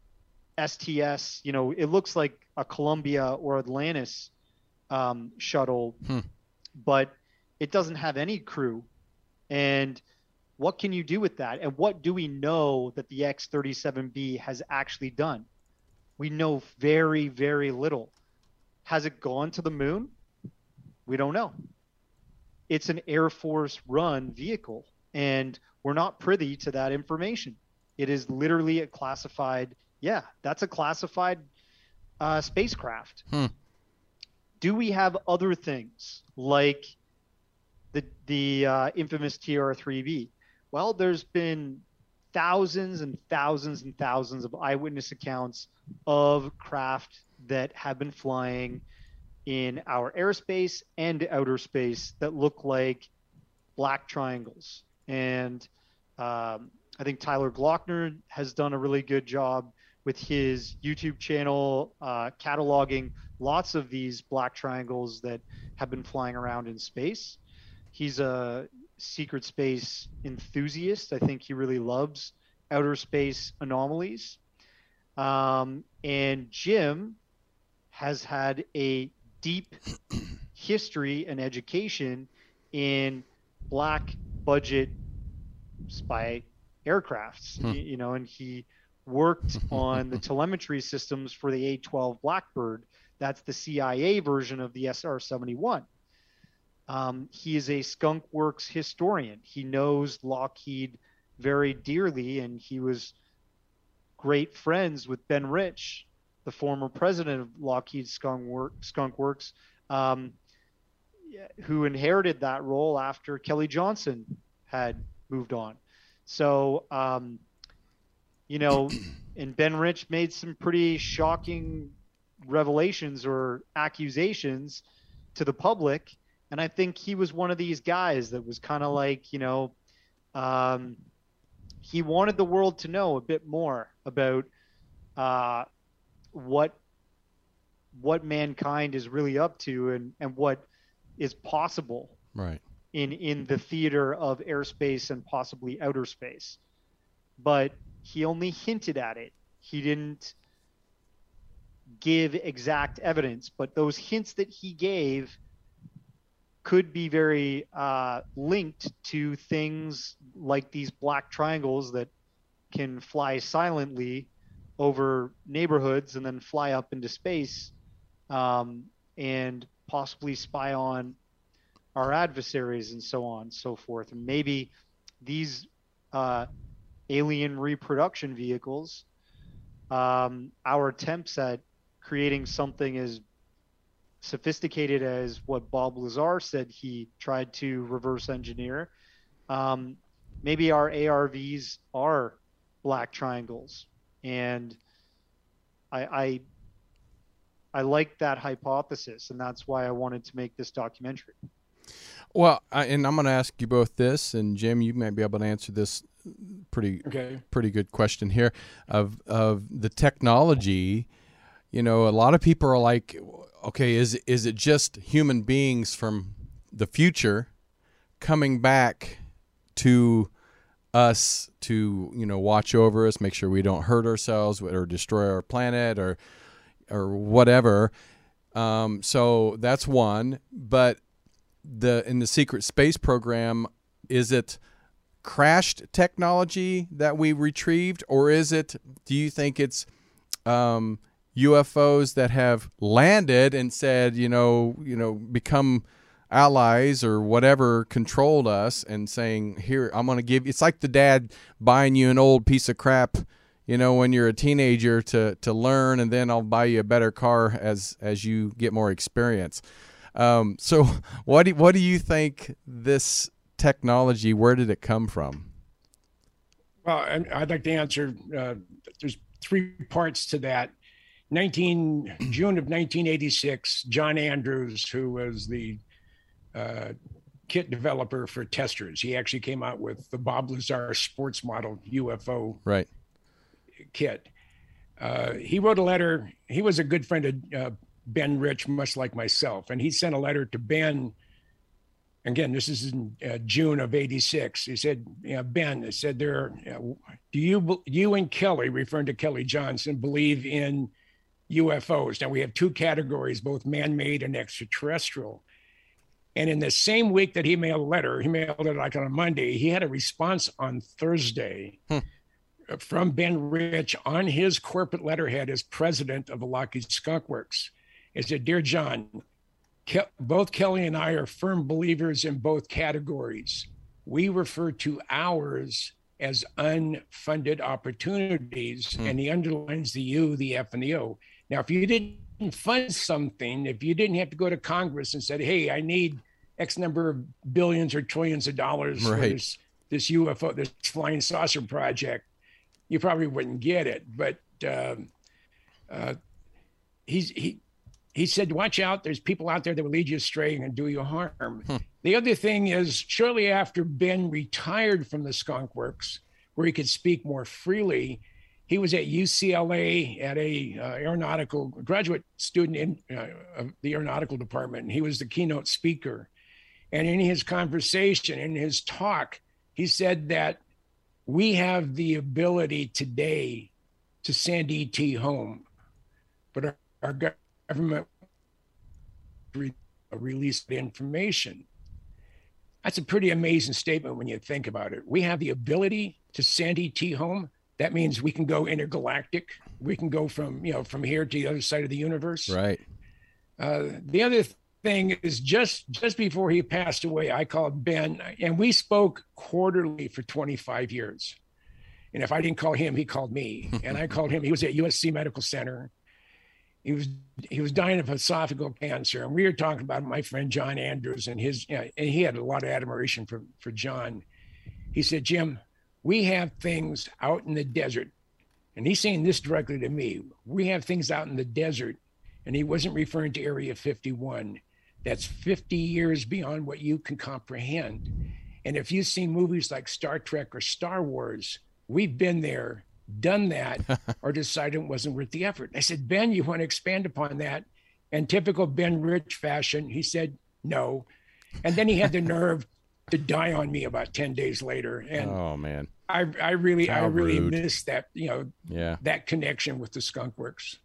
S T S. You know, it looks like a Columbia or Atlantis um, shuttle, hmm. but it doesn't have any crew. And what can you do with that? And what do we know that the X thirty-seven B has actually done? We know very, very little. Has it gone to the moon? We don't know. It's an Air Force run vehicle, and we're not privy to that information. It is literally a classified, yeah, that's a classified uh, spacecraft. Hmm. Do we have other things like the the uh, infamous T R three B? Well, there's been thousands and thousands and thousands of eyewitness accounts of craft that have been flying in our airspace and outer space that look like black triangles. And um, I think Tyler Glockner has done a really good job with his YouTube channel, uh, cataloging lots of these black triangles that have been flying around in space. He's a secret space enthusiast. I think he really loves outer space anomalies. Um, and Jim has had a deep history and education in black budget spy aircrafts, Hmm. you, you know, and he worked on the telemetry systems for the A twelve Blackbird. That's the C I A version of the S R seventy-one. Um, he is a Skunk Works historian. He knows Lockheed very dearly, and he was great friends with Ben Rich, the former president of Lockheed Skunk, Work, Skunk Works, um, who inherited that role after Kelly Johnson had moved on. So, um, you know, and Ben Rich made some pretty shocking revelations or accusations to the public. And I think he was one of these guys that was kind of like, you know, um, he wanted the world to know a bit more about uh, what what mankind is really up to and, and what is possible Right. in, in the theater of airspace and possibly outer space. But he only hinted at it. He didn't give exact evidence, but those hints that he gave could be very uh, linked to things like these black triangles that can fly silently over neighborhoods and then fly up into space um, and possibly spy on our adversaries and so on and so forth. And maybe these uh, alien reproduction vehicles, um, our attempts at creating something as sophisticated as what Bob Lazar said he tried to reverse engineer, um, maybe our A R Vs are black triangles. And I, I I like that hypothesis, and that's why I wanted to make this documentary. Well, I, and I'm going to ask you both this, and Jim, you may be able to answer this pretty Okay. pretty good question here of of the technology. You know, a lot of people are like, okay, is is it just human beings from the future coming back to us to, you know, watch over us, make sure we don't hurt ourselves or destroy our planet or or whatever. Um, so that's one. But the in the secret space program, is it crashed technology that we retrieved, or is it? Do you think it's um, U F Os that have landed and said, you know, you know, become allies or whatever, controlled us and saying, here, I'm going to give you, it's like the dad buying you an old piece of crap, you know, when you're a teenager to, to learn, and then I'll buy you a better car as, as you get more experience. Um, so what do, what do you think this technology, where did it come from? Well, I- I'd like to answer, uh, there's three parts to that. nineteen June of nineteen eighty-six, John Andrews, who was the uh, kit developer for testers, he actually came out with the Bob Lazar sports model U F O right. kit. Uh, he wrote a letter. He was a good friend of uh, Ben Rich, much like myself, and he sent a letter to Ben. Again, this is in uh, June of eighty-six. He said, you know, Ben, he said, there, uh, do you, you and Kelly, referring to Kelly Johnson, believe in U F Os? Now we have two categories, both man-made and extraterrestrial. And in the same week that he mailed a letter, he mailed it like on a Monday, he had a response on Thursday Hmm. from Ben Rich on his corporate letterhead as president of the Lockheed Skunk Works. It said, Dear John, Ke- both Kelly and I are firm believers in both categories. We refer to ours as unfunded opportunities, Hmm. and he underlines the U, the F, and the O. Now, if you didn't fund something, if you didn't have to go to Congress and said, hey, I need X number of billions or trillions of dollars for Right. this, this U F O, this flying saucer project, you probably wouldn't get it. But um, uh, he's, he, he said, watch out. There's people out there that will lead you astray and do you harm. Hmm. The other thing is, shortly after Ben retired from the Skunk Works, where he could speak more freely, he was at U C L A at a uh, aeronautical graduate student in uh, of the aeronautical department. And he was the keynote speaker. And in his conversation, in his talk, he said that we have the ability today to send E T home, but our, our government re- released the information. That's a pretty amazing statement when you think about it. We have the ability to send E T home. That means we can go intergalactic. We can go from, you know, from here to the other side of the universe. Right. Uh, the other thing is just just before he passed away, I called Ben, and we spoke quarterly for twenty-five years. And if I didn't call him, he called me. And I called him. He was at U S C Medical Center. He was he was dying of esophageal cancer, and we were talking about my friend John Andrews and his. You know, and he had a lot of admiration for for John. He said, "Jim, we have things out in the desert," and he's saying this directly to me. We have things out in the desert, and he wasn't referring to Area fifty-one. That's fifty years beyond what you can comprehend. And if you've seen movies like Star Trek or Star Wars, we've been there, done that, or decided it wasn't worth the effort. I said, Ben, you want to expand upon that? And typical Ben Rich fashion, he said, no. And then he had the nerve to die on me about ten days later. And oh, man. I, I really, How I really rude. missed that, you know, yeah. that connection with the Skunk Works.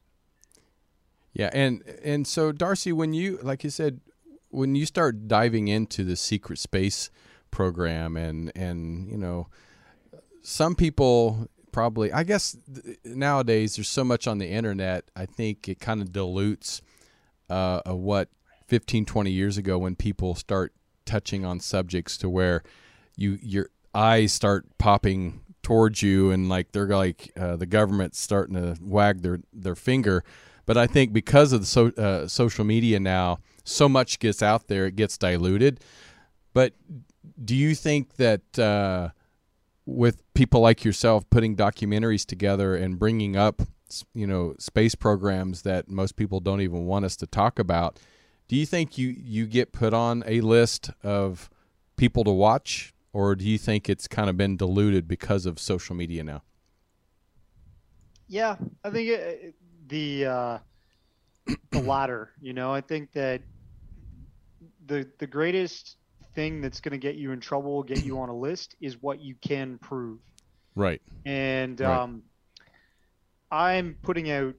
Yeah. And, and so Darcy, when you, like you said, when you start diving into the secret space program and, and, you know, some people probably, I guess th- nowadays there's so much on the internet, I think it kind of dilutes uh, of what fifteen, twenty years ago when people start touching on subjects to where you your eyes start popping towards you and like they're like uh, the government's starting to wag their, their finger. But I think because of the so, uh, social media now, so much gets out there, it gets diluted. But do you think that uh, with people like yourself putting documentaries together and bringing up, you know, space programs that most people don't even want us to talk about, do you think you, you get put on a list of people to watch, or do you think it's kind of been diluted because of social media now? Yeah, I think it, the uh, the latter. You know, I think that the the greatest thing that's going to get you in trouble, get you on a list, is what you can prove. Right. And right. Um, I'm putting out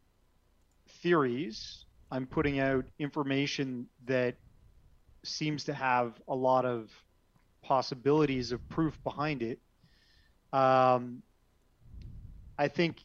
theories. I'm putting out information that seems to have a lot of possibilities of proof behind it. Um, I think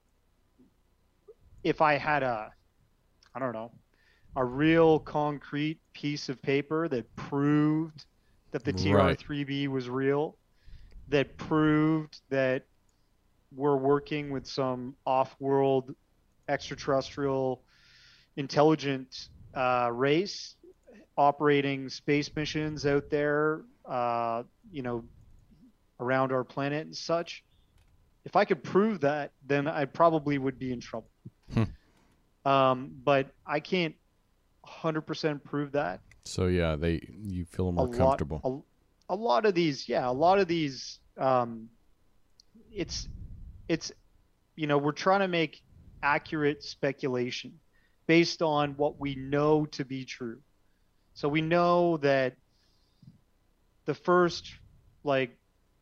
if I had a, I don't know, a real concrete piece of paper that proved that the T R three B was real, that proved that we're working with some off-world extraterrestrial intelligent uh, race operating space missions out there, uh, you know, around our planet and such. If I could prove that, then I probably would be in trouble. Hmm. Um, but I can't one hundred percent prove that. So yeah, they you feel more a comfortable. Lot, a, a lot of these, yeah, a lot of these, um, it's, it's, you know, we're trying to make accurate speculation based on what we know to be true. So we know that the first, like,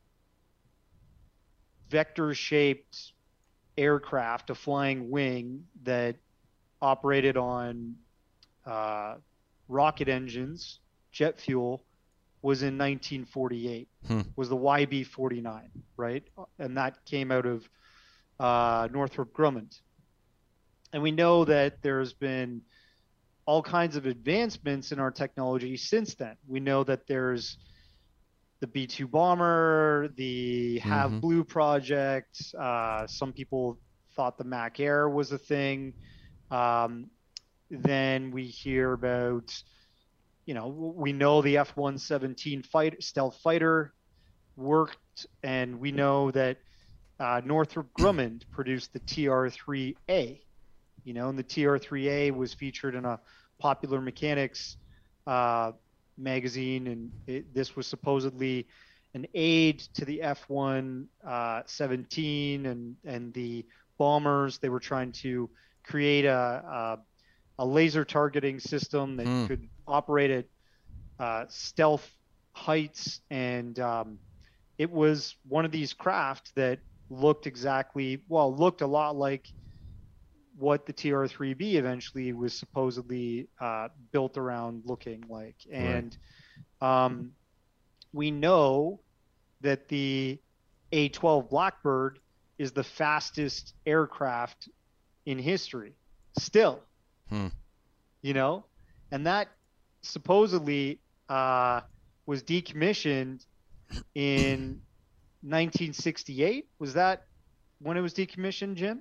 vector-shaped aircraft, a flying wing that operated on uh, rocket engines, jet fuel, was in nineteen forty-eight. Hmm. Was the Y B forty-nine, right? And that came out of uh, Northrop Grumman. And we know that there's been all kinds of advancements in our technology since then. We know that there's the B two bomber, the Have Mm-hmm. Blue project. Uh, some people thought the Mac Air was a thing. Um, then we hear about, you know, we know the F one seventeen fight, stealth fighter worked, and we know that uh, Northrop Grumman produced the T R three A. You know, and the T R three A was featured in a Popular Mechanics uh, magazine, and it, this was supposedly an aid to the F one seventeen and and the bombers. They were trying to create a a, a laser targeting system that Hmm. could operate at uh, stealth heights, and um, it was one of these craft that looked exactly well looked a lot like what the T R three B eventually was supposedly uh, built around looking like. And um, we know that the A twelve Blackbird is the fastest aircraft in history still, Hmm. you know, and that supposedly uh, was decommissioned in nineteen sixty-eight. Was that when it was decommissioned, Jim?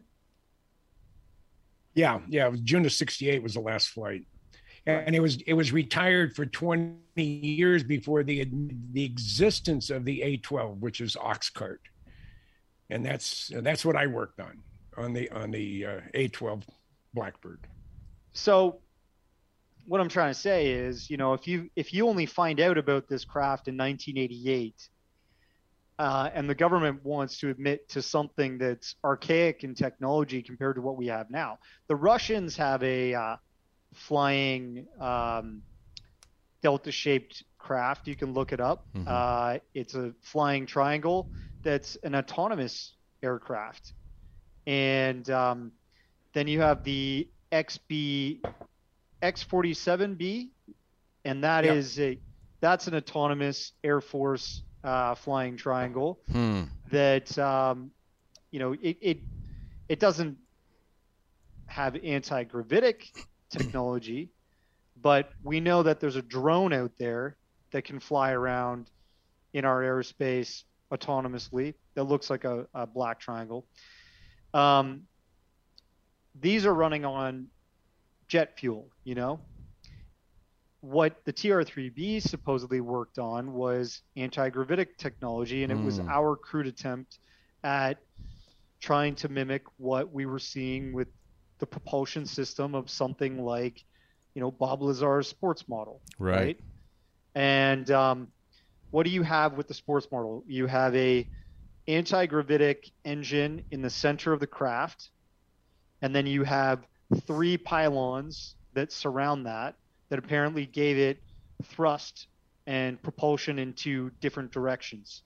Yeah, yeah. It was June of sixty-eight was the last flight, and it was it was retired for twenty years before the the existence of the A twelve, which is Oxcart, and that's that's what I worked on on the on the uh, A twelve Blackbird. So what I'm trying to say is, you know, if you if you only find out about this craft in nineteen eighty-eight, uh, and the government wants to admit to something that's archaic in technology compared to what we have now, the Russians have a uh, flying um, delta-shaped craft. You can look it up. Mhm. Uh, it's a flying triangle that's an autonomous aircraft, and um, then you have the X B. X forty-seven B, and that Yep. is a that's an autonomous Air Force uh, flying triangle Hmm. that um, you know it, it it doesn't have anti-gravitic technology, but we know that there's a drone out there that can fly around in our airspace autonomously that looks like a, a black triangle. Um, these are running on jet fuel, you know. What the T R three B supposedly worked on was anti-gravitic technology, and it was Mm. our crude attempt at trying to mimic what we were seeing with the propulsion system of something like, you know, Bob Lazar's sports model, Right. right? And um, what do you have with the sports model? You have a anti-gravitic engine in the center of the craft, and then you have three pylons that surround that that apparently gave it thrust and propulsion into different directions.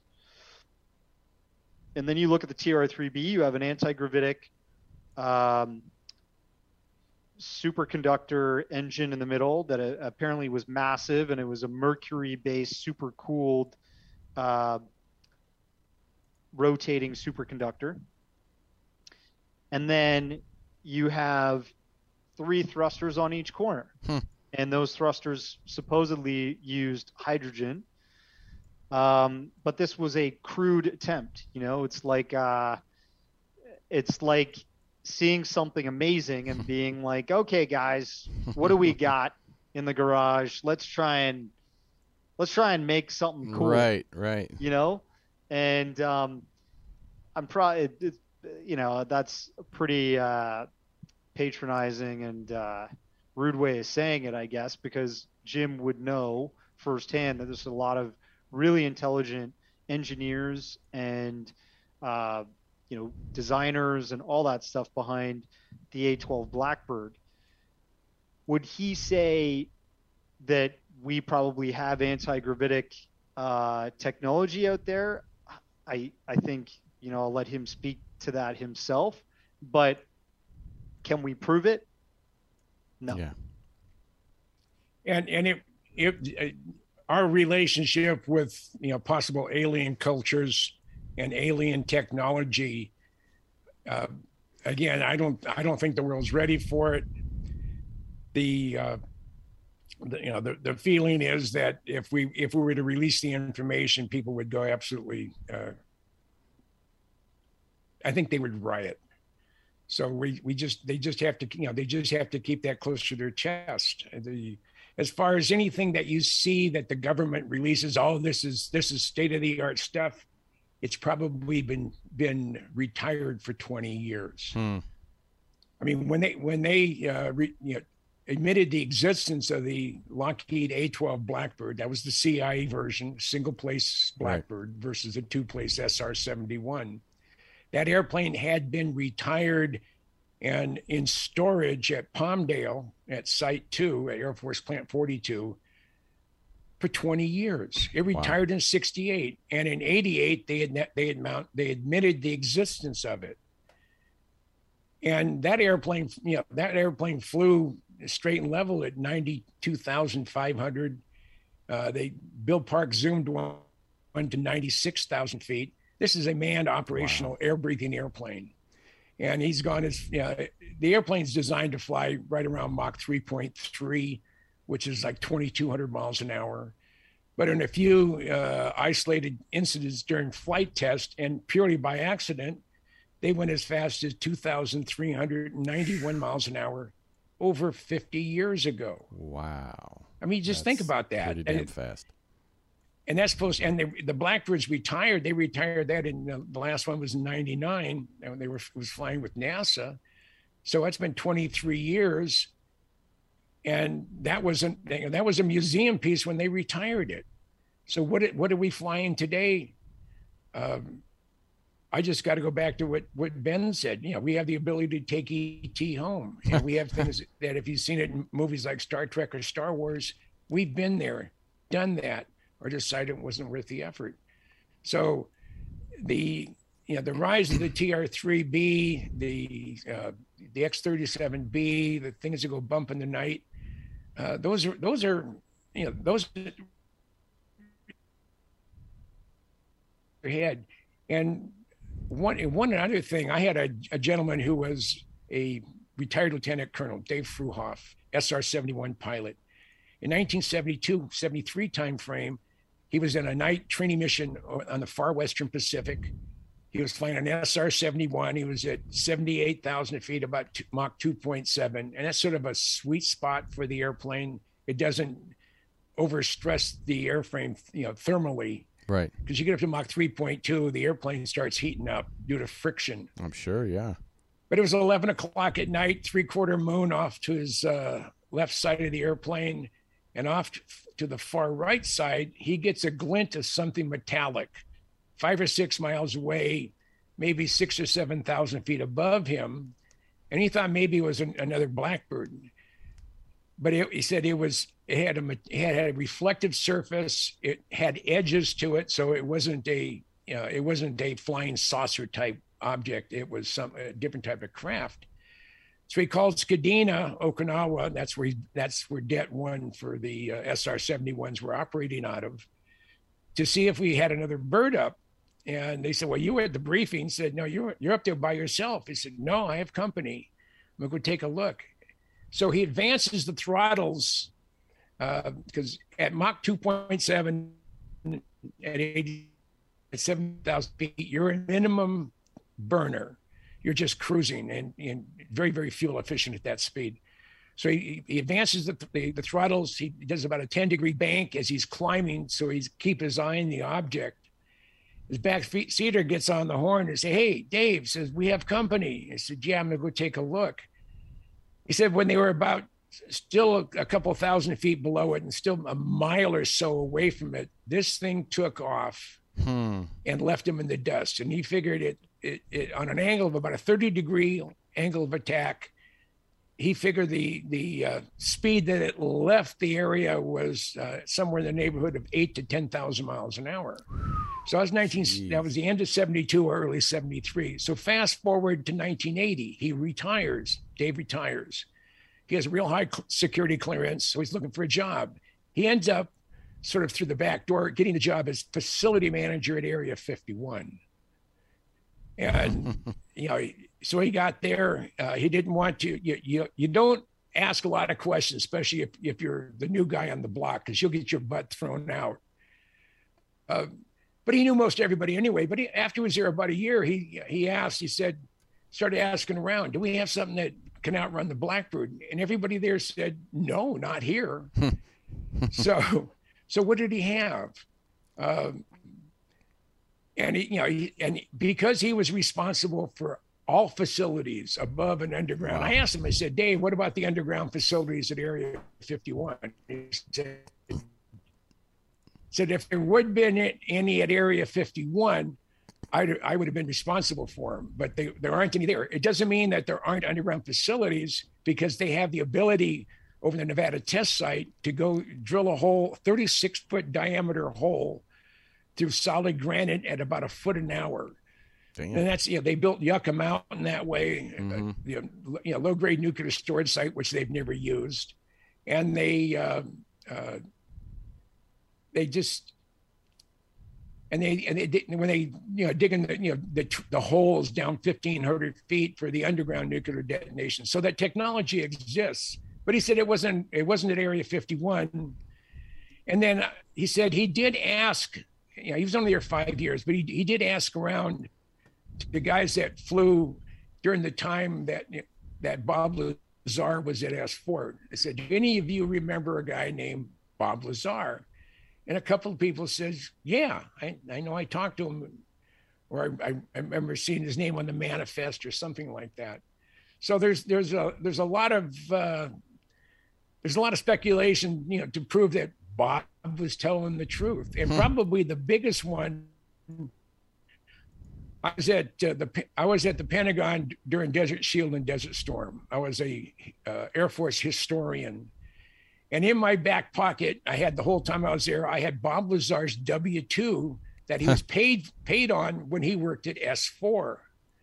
And then you look at the T R three B, you have an anti-gravitic um, superconductor engine in the middle that uh, apparently was massive, and it was a mercury-based supercooled uh, rotating superconductor. And then you have three thrusters on each corner. Hmm. And those thrusters supposedly used hydrogen. Um, but this was a crude attempt. You know, it's like uh, it's like seeing something amazing and being like, okay, guys, what do we got in the garage? Let's try and let's try and make something cool. Right, right. You know, and um, I'm probably, it, it, you know, that's a pretty uh, patronizing and uh, rude way of saying it, I guess, because Jim would know firsthand that there's a lot of really intelligent engineers and uh, you know, designers and all that stuff behind the A twelve Blackbird. Would he say that we probably have anti-gravitic uh, technology out there? I I think, you know, I'll let him speak to that himself, but can we prove it? No. Yeah. And and if if uh, our relationship with, you know, possible alien cultures and alien technology, uh, again, I don't I don't think the world's ready for it. The, uh, the you know the, the feeling is that if we if we were to release the information, people would go absolutely. Uh, I think they would riot. So we we just they just have to you know they just have to keep that close to their chest. The as far as anything that you see that the government releases, oh, this is this is state of the art stuff. It's probably been been retired for twenty years. Hmm. I mean, when they when they uh, re, you know, admitted the existence of the Lockheed A twelve Blackbird. That was the C I A version, single place Blackbird right. versus a two place S R seventy-one. That airplane had been retired and in storage at Palmdale at Site two at Air Force Plant forty-two for twenty years. It retired wow. in sixty-eight, and in eighty-eight they had they had mount they admitted the existence of it. And that airplane, you know, that airplane flew straight and level at ninety-two thousand five hundred. Uh, they Bill Park zoomed one, one to ninety-six thousand feet. This is a manned operational wow. air breathing airplane. And he's gone as, you know, the airplane's designed to fly right around Mach three point three, which is like twenty-two hundred miles an hour. But in a few uh, isolated incidents during flight test and purely by accident, they went as fast as two thousand three hundred ninety-one miles an hour over fifty years ago. Wow. I mean, just that's think about that. Pretty damn and, fast. And that's supposed, and the, the Blackbirds retired. They retired that in the, the last one was in ninety-nine, and they were was flying with NASA. So it's been twenty-three years, and that wasn't that was a museum piece when they retired it. So what what are we flying today? Um, I just got to go back to what what Ben said. You know, we have the ability to take E T home, and we have things that if you've seen it in movies like Star Trek or Star Wars, we've been there, done that, or decided it wasn't worth the effort. So the you know the rise of the T R three B, the uh, the X thirty-seven B, the things that go bump in the night, uh, those are those are you know those ahead. And one one other thing, I had a, a gentleman who was a retired lieutenant colonel, Dave Fruhoff, S R seventy-one pilot. In nineteen seventy-two, seventy-three timeframe, he was in a night training mission on the far western Pacific. He was flying an S R seventy-one. He was at seventy-eight thousand feet, about two, Mach two point seven. And that's sort of a sweet spot for the airplane. It doesn't overstress the airframe, you know, thermally. Right. Because you get up to Mach three point two, the airplane starts heating up due to friction. I'm sure, yeah. But it was eleven o'clock at night, three-quarter moon off to his uh, left side of the airplane. And off to the far right side, he gets a glint of something metallic, five or six miles away, maybe six or seven thousand feet above him. And he thought maybe it was an, another Blackbird. But it, he said it was it had a it had a reflective surface. It had edges to it, so it wasn't a you know, it wasn't a flying saucer type object. It was some a different type of craft. So he called Skadina, Okinawa. That's where he, that's where Det One for the uh, S R seventy-ones were operating out of, to see if we had another bird up. And they said, "Well, you were at the briefing." He said, "No, you're you're up there by yourself." He said, "No, I have company. I'm gonna go take a look." So he advances the throttles because uh, at Mach two point seven, at eighty, at seven thousand feet, you're a minimum burner. You're just cruising and, and very, very fuel efficient at that speed. So he, he advances the, the, the throttles. He does about a ten degree bank as he's climbing. So he's keep his eye on the object. His back seater gets on the horn and say, "Hey, Dave," says, "we have company." I said, "Yeah, I'm gonna go take a look." He said when they were about still a, a couple thousand feet below it and still a mile or so away from it, this thing took off hmm. and left him in the dust. And he figured it, it, it on an angle of about a thirty degree angle of attack. He figured the the uh, speed that it left the area was uh, somewhere in the neighborhood of eight to ten thousand miles an hour. So that was nineteen. Jeez. That was the end of seventy-two or early seventy-three. So fast forward to nineteen eighty, he retires. Dave retires. He has a real high security clearance, so he's looking for a job. He ends up sort of through the back door getting the job as facility manager at Area fifty-one. And you know, so he got there. Uh, he didn't want to. You, you you don't ask a lot of questions, especially if if you're the new guy on the block, because you'll get your butt thrown out. Uh, but he knew most everybody anyway. But he, after he was there about a year, he he asked. He said, started asking around, "Do we have something that can outrun the Blackbird?" And everybody there said, "No, not here." so so what did he have? Um, And he, you know, he, and because he was responsible for all facilities above and underground. Wow. I asked him, I said, Dave, what about the underground facilities at Area fifty-one? He said, said if there would have been any at Area fifty-one, I'd, I would have been responsible for them, but they, there aren't any there. It doesn't mean that there aren't underground facilities, because they have the ability over the Nevada test site to go drill a hole, thirty-six foot diameter hole through solid granite at about a foot an hour. Damn. And that's, you know, they built Yucca Mountain that way, mm-hmm. uh, you know, you know, low grade nuclear storage site, which they've never used. And they, uh, uh, they just, and they, and they, when they, you know, digging the, you know, the, the holes down fifteen hundred feet for the underground nuclear detonation. So that technology exists, but he said it wasn't, it wasn't at Area fifty-one. And then he said he did ask, you know, he was only there five years, but he, he did ask around the guys that flew during the time that that Bob Lazar was at S four. I said, do any of you remember a guy named Bob Lazar? And a couple of people says, yeah, I, I know I talked to him, or I, I remember seeing his name on the manifest or something like that. So there's there's a there's a lot of uh, there's a lot of speculation, you know, to prove that Bob was telling the truth. And hmm. probably the biggest one, I was at uh, the I was at the Pentagon during Desert Shield and Desert Storm. I was a uh, Air Force historian, and in my back pocket, I had the whole time I was there, I had Bob Lazar's W two that he was paid paid on when he worked at S four.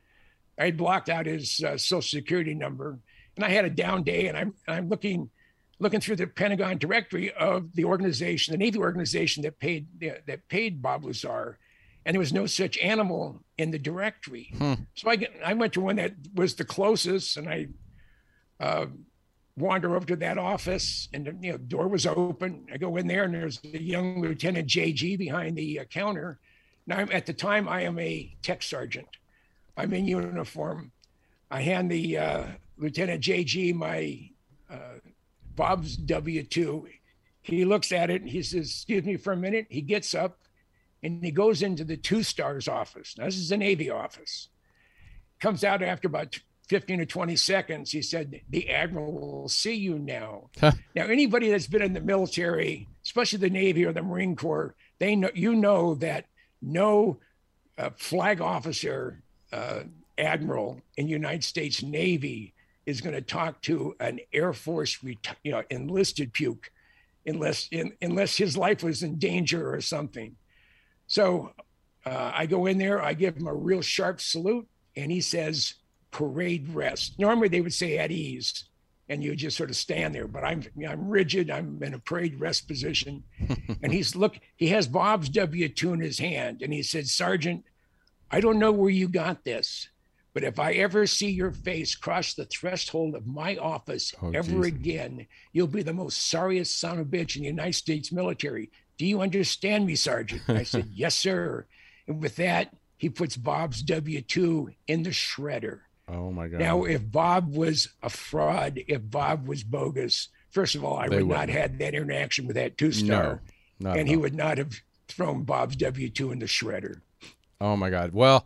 I had blocked out his uh, Social Security number, and I had a down day, and I'm I'm looking looking through the Pentagon directory of the organization, the Navy organization that paid that paid Bob Lazar. And there was no such animal in the directory. Hmm. So I, get, I went to one that was the closest, and I uh, wander over to that office, and the you know, door was open. I go in there, and there's a young Lieutenant J G behind the uh, counter. Now, I'm, at the time, I am a tech sergeant. I'm in uniform. I hand the uh, Lieutenant J G my uh, Bob's W two. He looks at it, and he says, excuse me for a minute. He gets up, and he goes into the two stars office. Now, this is a Navy office. Comes out after about fifteen or twenty seconds. He said, the Admiral will see you now. Huh. Now, anybody that's been in the military, especially the Navy or the Marine Corps, they know, you know that no uh, flag officer, uh, Admiral in the United States Navy is going to talk to an Air Force, reti- you know, enlisted puke, unless, in, unless his life was in danger or something. So uh, I go in there, I give him a real sharp salute, and he says, parade rest. Normally they would say at ease, and you just sort of stand there, but I'm I'm rigid, I'm in a parade rest position. And he's look, he has Bob's W two in his hand, and he said, Sergeant, I don't know where you got this, but if I ever see your face cross the threshold of my office oh, ever geez. again, you'll be the most sorriest son of a bitch in the United States military. Do you understand me, Sergeant? I said, yes, sir. And with that, he puts Bob's W two in the shredder. Oh, my God. Now, if Bob was a fraud, if Bob was bogus, first of all, I they would wouldn't. not have that interaction with that two-star. No, and he would not have thrown Bob's W two in the shredder. Oh, my God. Well,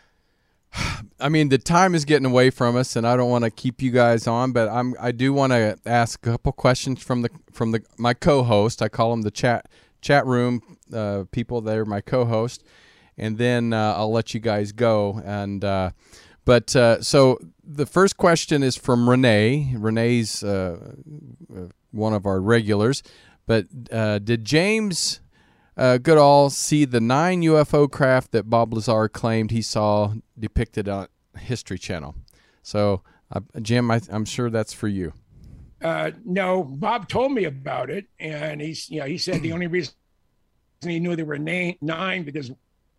I mean, the time is getting away from us, and I don't want to keep you guys on, but I'm I do want to ask a couple questions from the from the my co-host. I call them the chat chat room uh, people. They're my co-host, and then uh, I'll let you guys go. And uh, but uh, so the first question is from Renee. Renee's uh, one of our regulars, but uh, did James Uh, Goodall see the nine U F O craft that Bob Lazar claimed he saw depicted on History Channel? So, uh, Jim, I, I'm sure that's for you. Uh, no, Bob told me about it, and he's, you know, he said the only reason he knew there were nine, nine because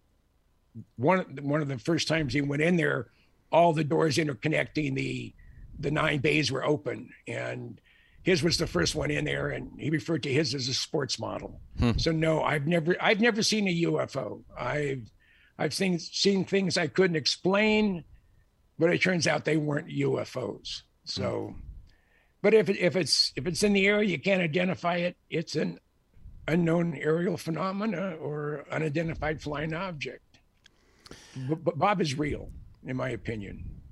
one one of the first times he went in there, all the doors interconnecting the the nine bays were open, and his was the first one in there, and he referred to his as a sports model. Hmm. So no, I've never, I've never seen a U F O. I've, I've seen seen things I couldn't explain, but it turns out they weren't U F Os. So, hmm. but if it, if it's if it's in the area, you can't identify it. It's an unknown aerial phenomena or unidentified flying object. But, but Bob is real, in my opinion.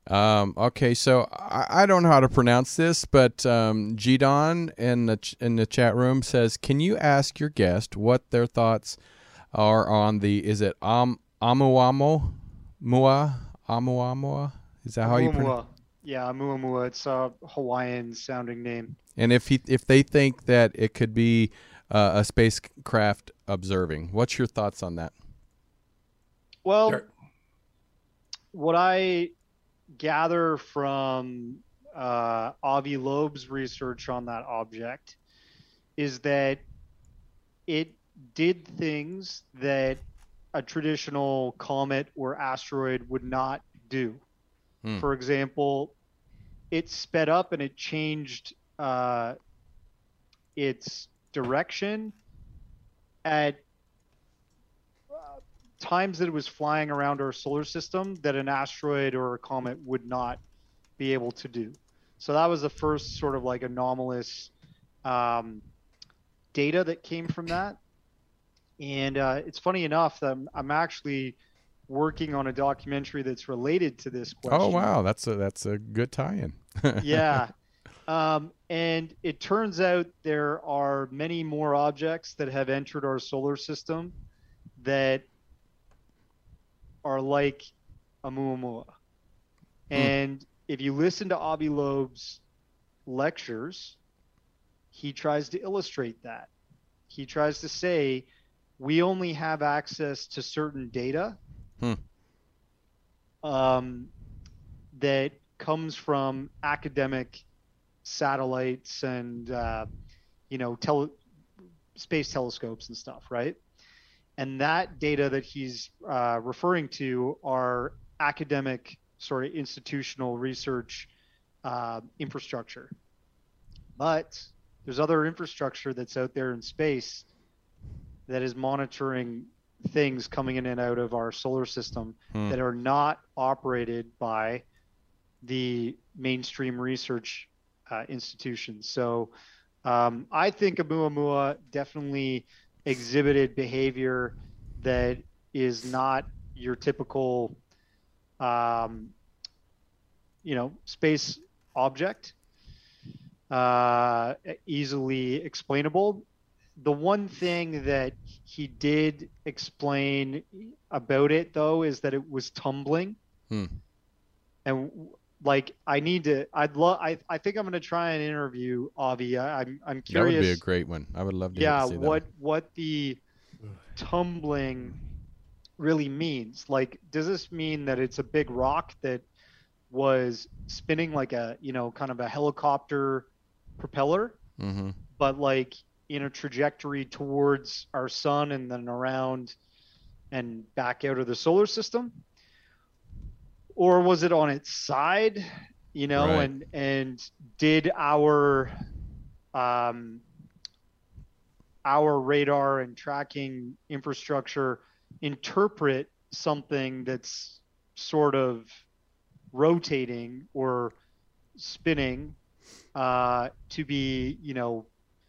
Um, okay, so I, I don't know how to pronounce this, but um, Gidon in the ch- in the chat room says, "Can you ask your guest what their thoughts are on the? Is it Am Amuamo, Mua Amuamua? Is that how you pronounce? Yeah, Amuamua. It's a Hawaiian sounding name. And if he if they think that it could be uh, a spacecraft observing, what's your thoughts on that? Well, Sure. what I gather from uh, Avi Loeb's research on that object is that it did things that a traditional comet or asteroid would not do. Hmm. For example, it sped up and it changed uh, its direction at uh, times that it was flying around our solar system that an asteroid or a comet would not be able to do. So that was the first sort of like anomalous um, data that came from that. And uh, it's funny enough that I'm, I'm actually working on a documentary that's related to this question. Oh wow, that's a that's a good tie-in. Yeah. Um, and it turns out there are many more objects that have entered our solar system that are like Oumuamua. And if you listen to Avi Loeb's lectures, he tries to illustrate that. He tries to say, we only have access to certain data Hmm. um, that comes from academic satellites and, uh, you know, tele- space telescopes and stuff, right? And that data that he's uh, referring to are academic sort of institutional research uh, infrastructure. But there's other infrastructure that's out there in space that is monitoring things coming in and out of our solar system Hmm. that are not operated by the mainstream research uh, institutions. So um, I think Oumuamua definitely exhibited behavior that is not your typical, um, you know, space object, uh, easily explainable. The one thing that he did explain about it, though, is that it was tumbling. Hmm. And like, I need to, I'd love, I, I think I'm going to try and interview Avi. I, I'm, I'm That curious. would be a great one. I would love to Yeah, see that. what what the tumbling really means. Like, does this mean that it's a big rock that was spinning like a, you know, kind of a helicopter propeller, Mm-hmm. but like in a trajectory towards our sun and then around and back out of the solar system? Or was it on its side, you know, Right. and and did our um, our radar and tracking infrastructure interpret something that's sort of rotating or spinning uh, to be, you know,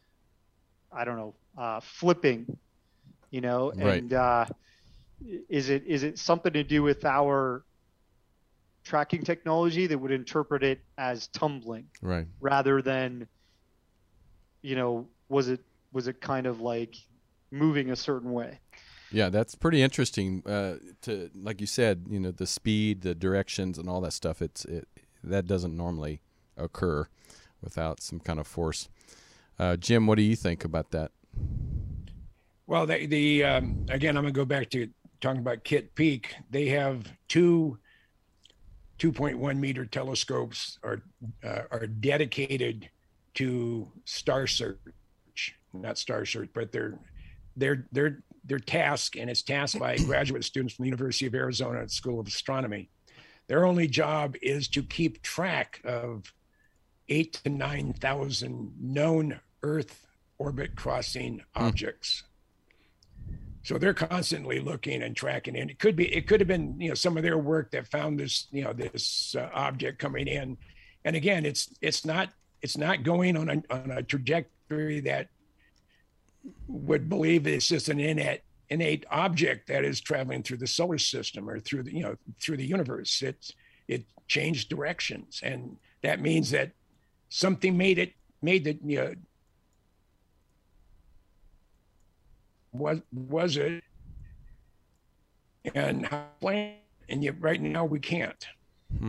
I don't know, uh, flipping, you know, Right. and uh, is it is it something to do with our tracking technology that would interpret it as tumbling Right. rather than, you know, was it was it kind of like moving a certain way? Yeah, that's pretty interesting. Uh, to like you said, you know, the speed, the directions, and all that stuff. It's it that doesn't normally occur without some kind of force. Uh, Jim, what do you think about that? Well, the, the um, again, I'm going to go back to talking about Kitt Peak. They have two two point one meter telescopes are uh, are dedicated to star search, not star search, but they're they're they're they're tasked, and it's tasked by graduate students from the University of Arizona School of Astronomy. Their only job is to keep track of eight to nine thousand known Earth orbit crossing objects. So they're constantly looking and tracking, and it could be, it could have been, you know, some of their work that found this, you know, this uh, object coming in. And again, it's it's not it's not going on a on a trajectory that would believe it's just an innate innate object that is traveling through the solar system or through the, you know, through the universe. It's it changed directions, and that means that something made it made the you know, was was it, and how and yet right now we can't. Hmm.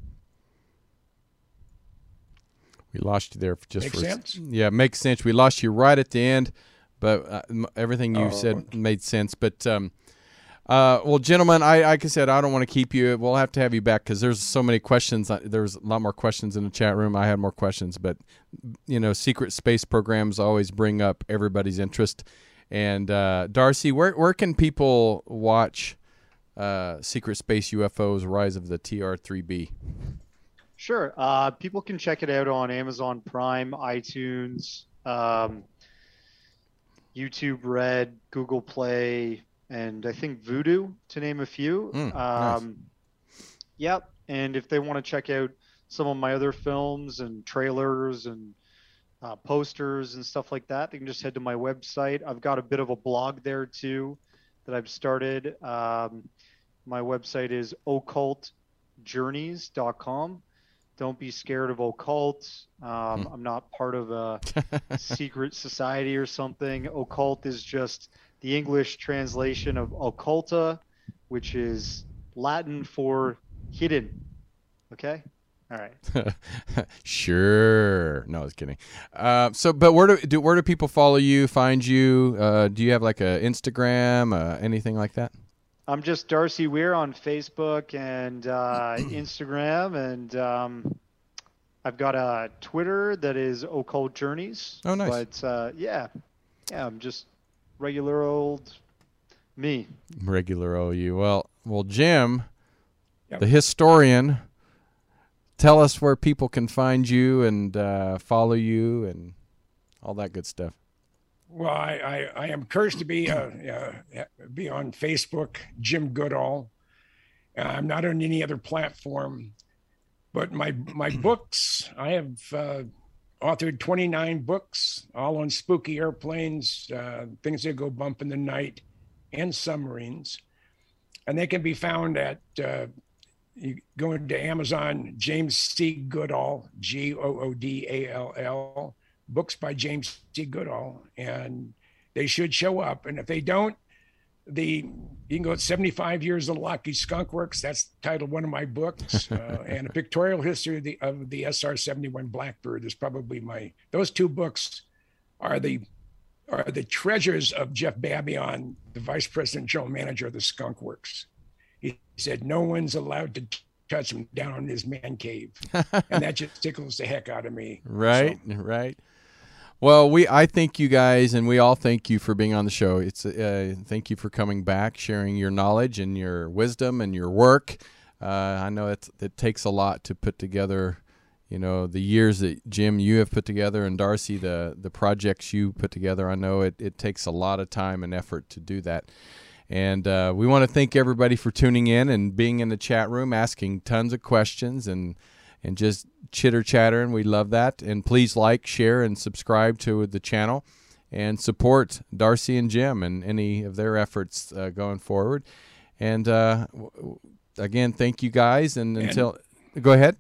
We lost you there for just Makes for sense? A, yeah, makes sense. We lost you right at the end, but uh, m- everything you Oh. said made sense. But um, uh, well, gentlemen, I like I said, I don't want to keep you. We'll have to have you back because there's so many questions. There's a lot more questions in the chat room. I had more questions, but you know, secret space programs always bring up everybody's interest. And uh, Darcy, where where can people watch uh, Secret Space U F Os: Rise of the T R three B? Sure. Uh, people can check it out on Amazon Prime, iTunes, um, YouTube Red, Google Play, and I think Vudu, to name a few. Mm, um, Yep. And if they want to check out some of my other films and trailers and uh, posters and stuff like that, they can just head to my website. I've got a bit of a blog there too that I've started. Um, my website is occult journeys dot com. Don't be scared of occult. Um, Hmm. I'm not part of a secret society or something. Occult is just the English translation of occulta, which is Latin for hidden. Okay? All right. Sure. No, I was kidding. Uh, so, but where do, do where do people follow you, find you? Uh, do you have like a Instagram, uh, anything like that? I'm just Darcy Weir on Facebook and uh, Instagram, and um, I've got a Twitter that is Occult Journeys. Oh, nice. But uh, yeah, yeah, I'm just regular old me. Regular O U. Well, well, Jim, Yep. the historian, tell us where people can find you and uh, follow you and all that good stuff. Well, I, I, I am cursed to be uh, uh, be on Facebook, Jim Goodall. Uh, I'm not on any other platform, but my my books, I have uh, authored twenty-nine books, all on spooky airplanes, uh, things that go bump in the night, and submarines, and they can be found at uh, you go into Amazon, James C. Goodall, G O O D A L L. Books by James C. Goodall, and they should show up. And if they don't, the you can go at seventy-five Years of Lucky Skunk Works. That's the title of one of my books, uh, and a pictorial history of the of the S R seventy-one Blackbird is probably my. Those two books are the are the treasures of Jeff Babion, the vice president general manager of the Skunk Works. He said no one's allowed to touch him down in his man cave, and that just tickles the heck out of me. Right, So, right. Well, we I thank you guys, and we all thank you for being on the show. It's uh, thank you for coming back, sharing your knowledge and your wisdom and your work. Uh, I know it it takes a lot to put together, you know, the years that Jim you have put together, and Darcy the the projects you put together. I know it it takes a lot of time and effort to do that. And uh, we want to thank everybody for tuning in and being in the chat room, asking tons of questions and and just chitter chattering. We love that. And please like, share, and subscribe to the channel and support Darcy and Jim and any of their efforts uh, going forward. And uh, w- again, thank you guys. And until, and, go ahead.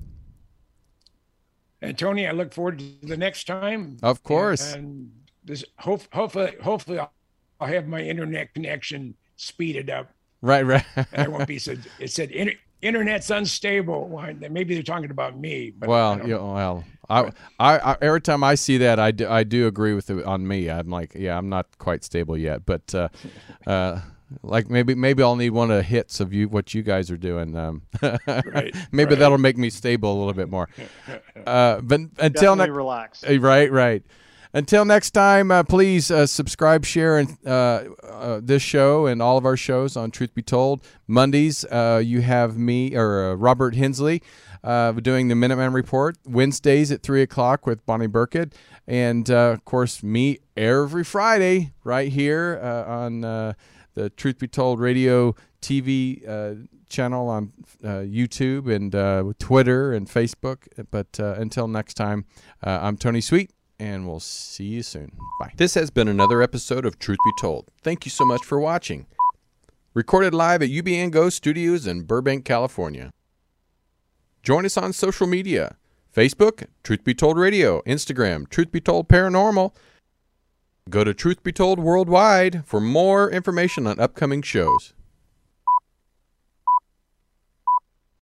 And Tony, I look forward to the next time. Of course. And, and this hope, hopefully, hopefully I'll, I'll have my internet connection speeded up. Right, right. And I won't be said. It said inter, internet's unstable. Well, maybe they're talking about me. But well, you know, well, I, I, I, every time I see that, I do, I do agree with it on me. I'm like, yeah, I'm not quite stable yet, but uh, uh, like maybe maybe I'll need one of the hits of you what you guys are doing. Um, right, maybe right. that'll make me stable a little bit more. Uh, but until next, relax. Right, right. Until next time, uh, please uh, subscribe, share, and uh, uh, this show and all of our shows on Truth Be Told. Mondays, uh, you have me or uh, Robert Hensley uh, doing the Minuteman Report. Wednesdays at three o'clock with Bonnie Burkett. And, uh, of course, me every Friday right here uh, on uh, the Truth Be Told radio T V uh, channel on uh, YouTube and uh, Twitter and Facebook. But uh, until next time, uh, I'm Tony Sweet. And we'll see you soon. Bye. This has been another episode of Truth Be Told. Thank you so much for watching. Recorded live at U B N Go Studios in Burbank, California. Join us on social media. Facebook, Truth Be Told Radio. Instagram, Truth Be Told Paranormal. Go to Truth Be Told Worldwide for more information on upcoming shows.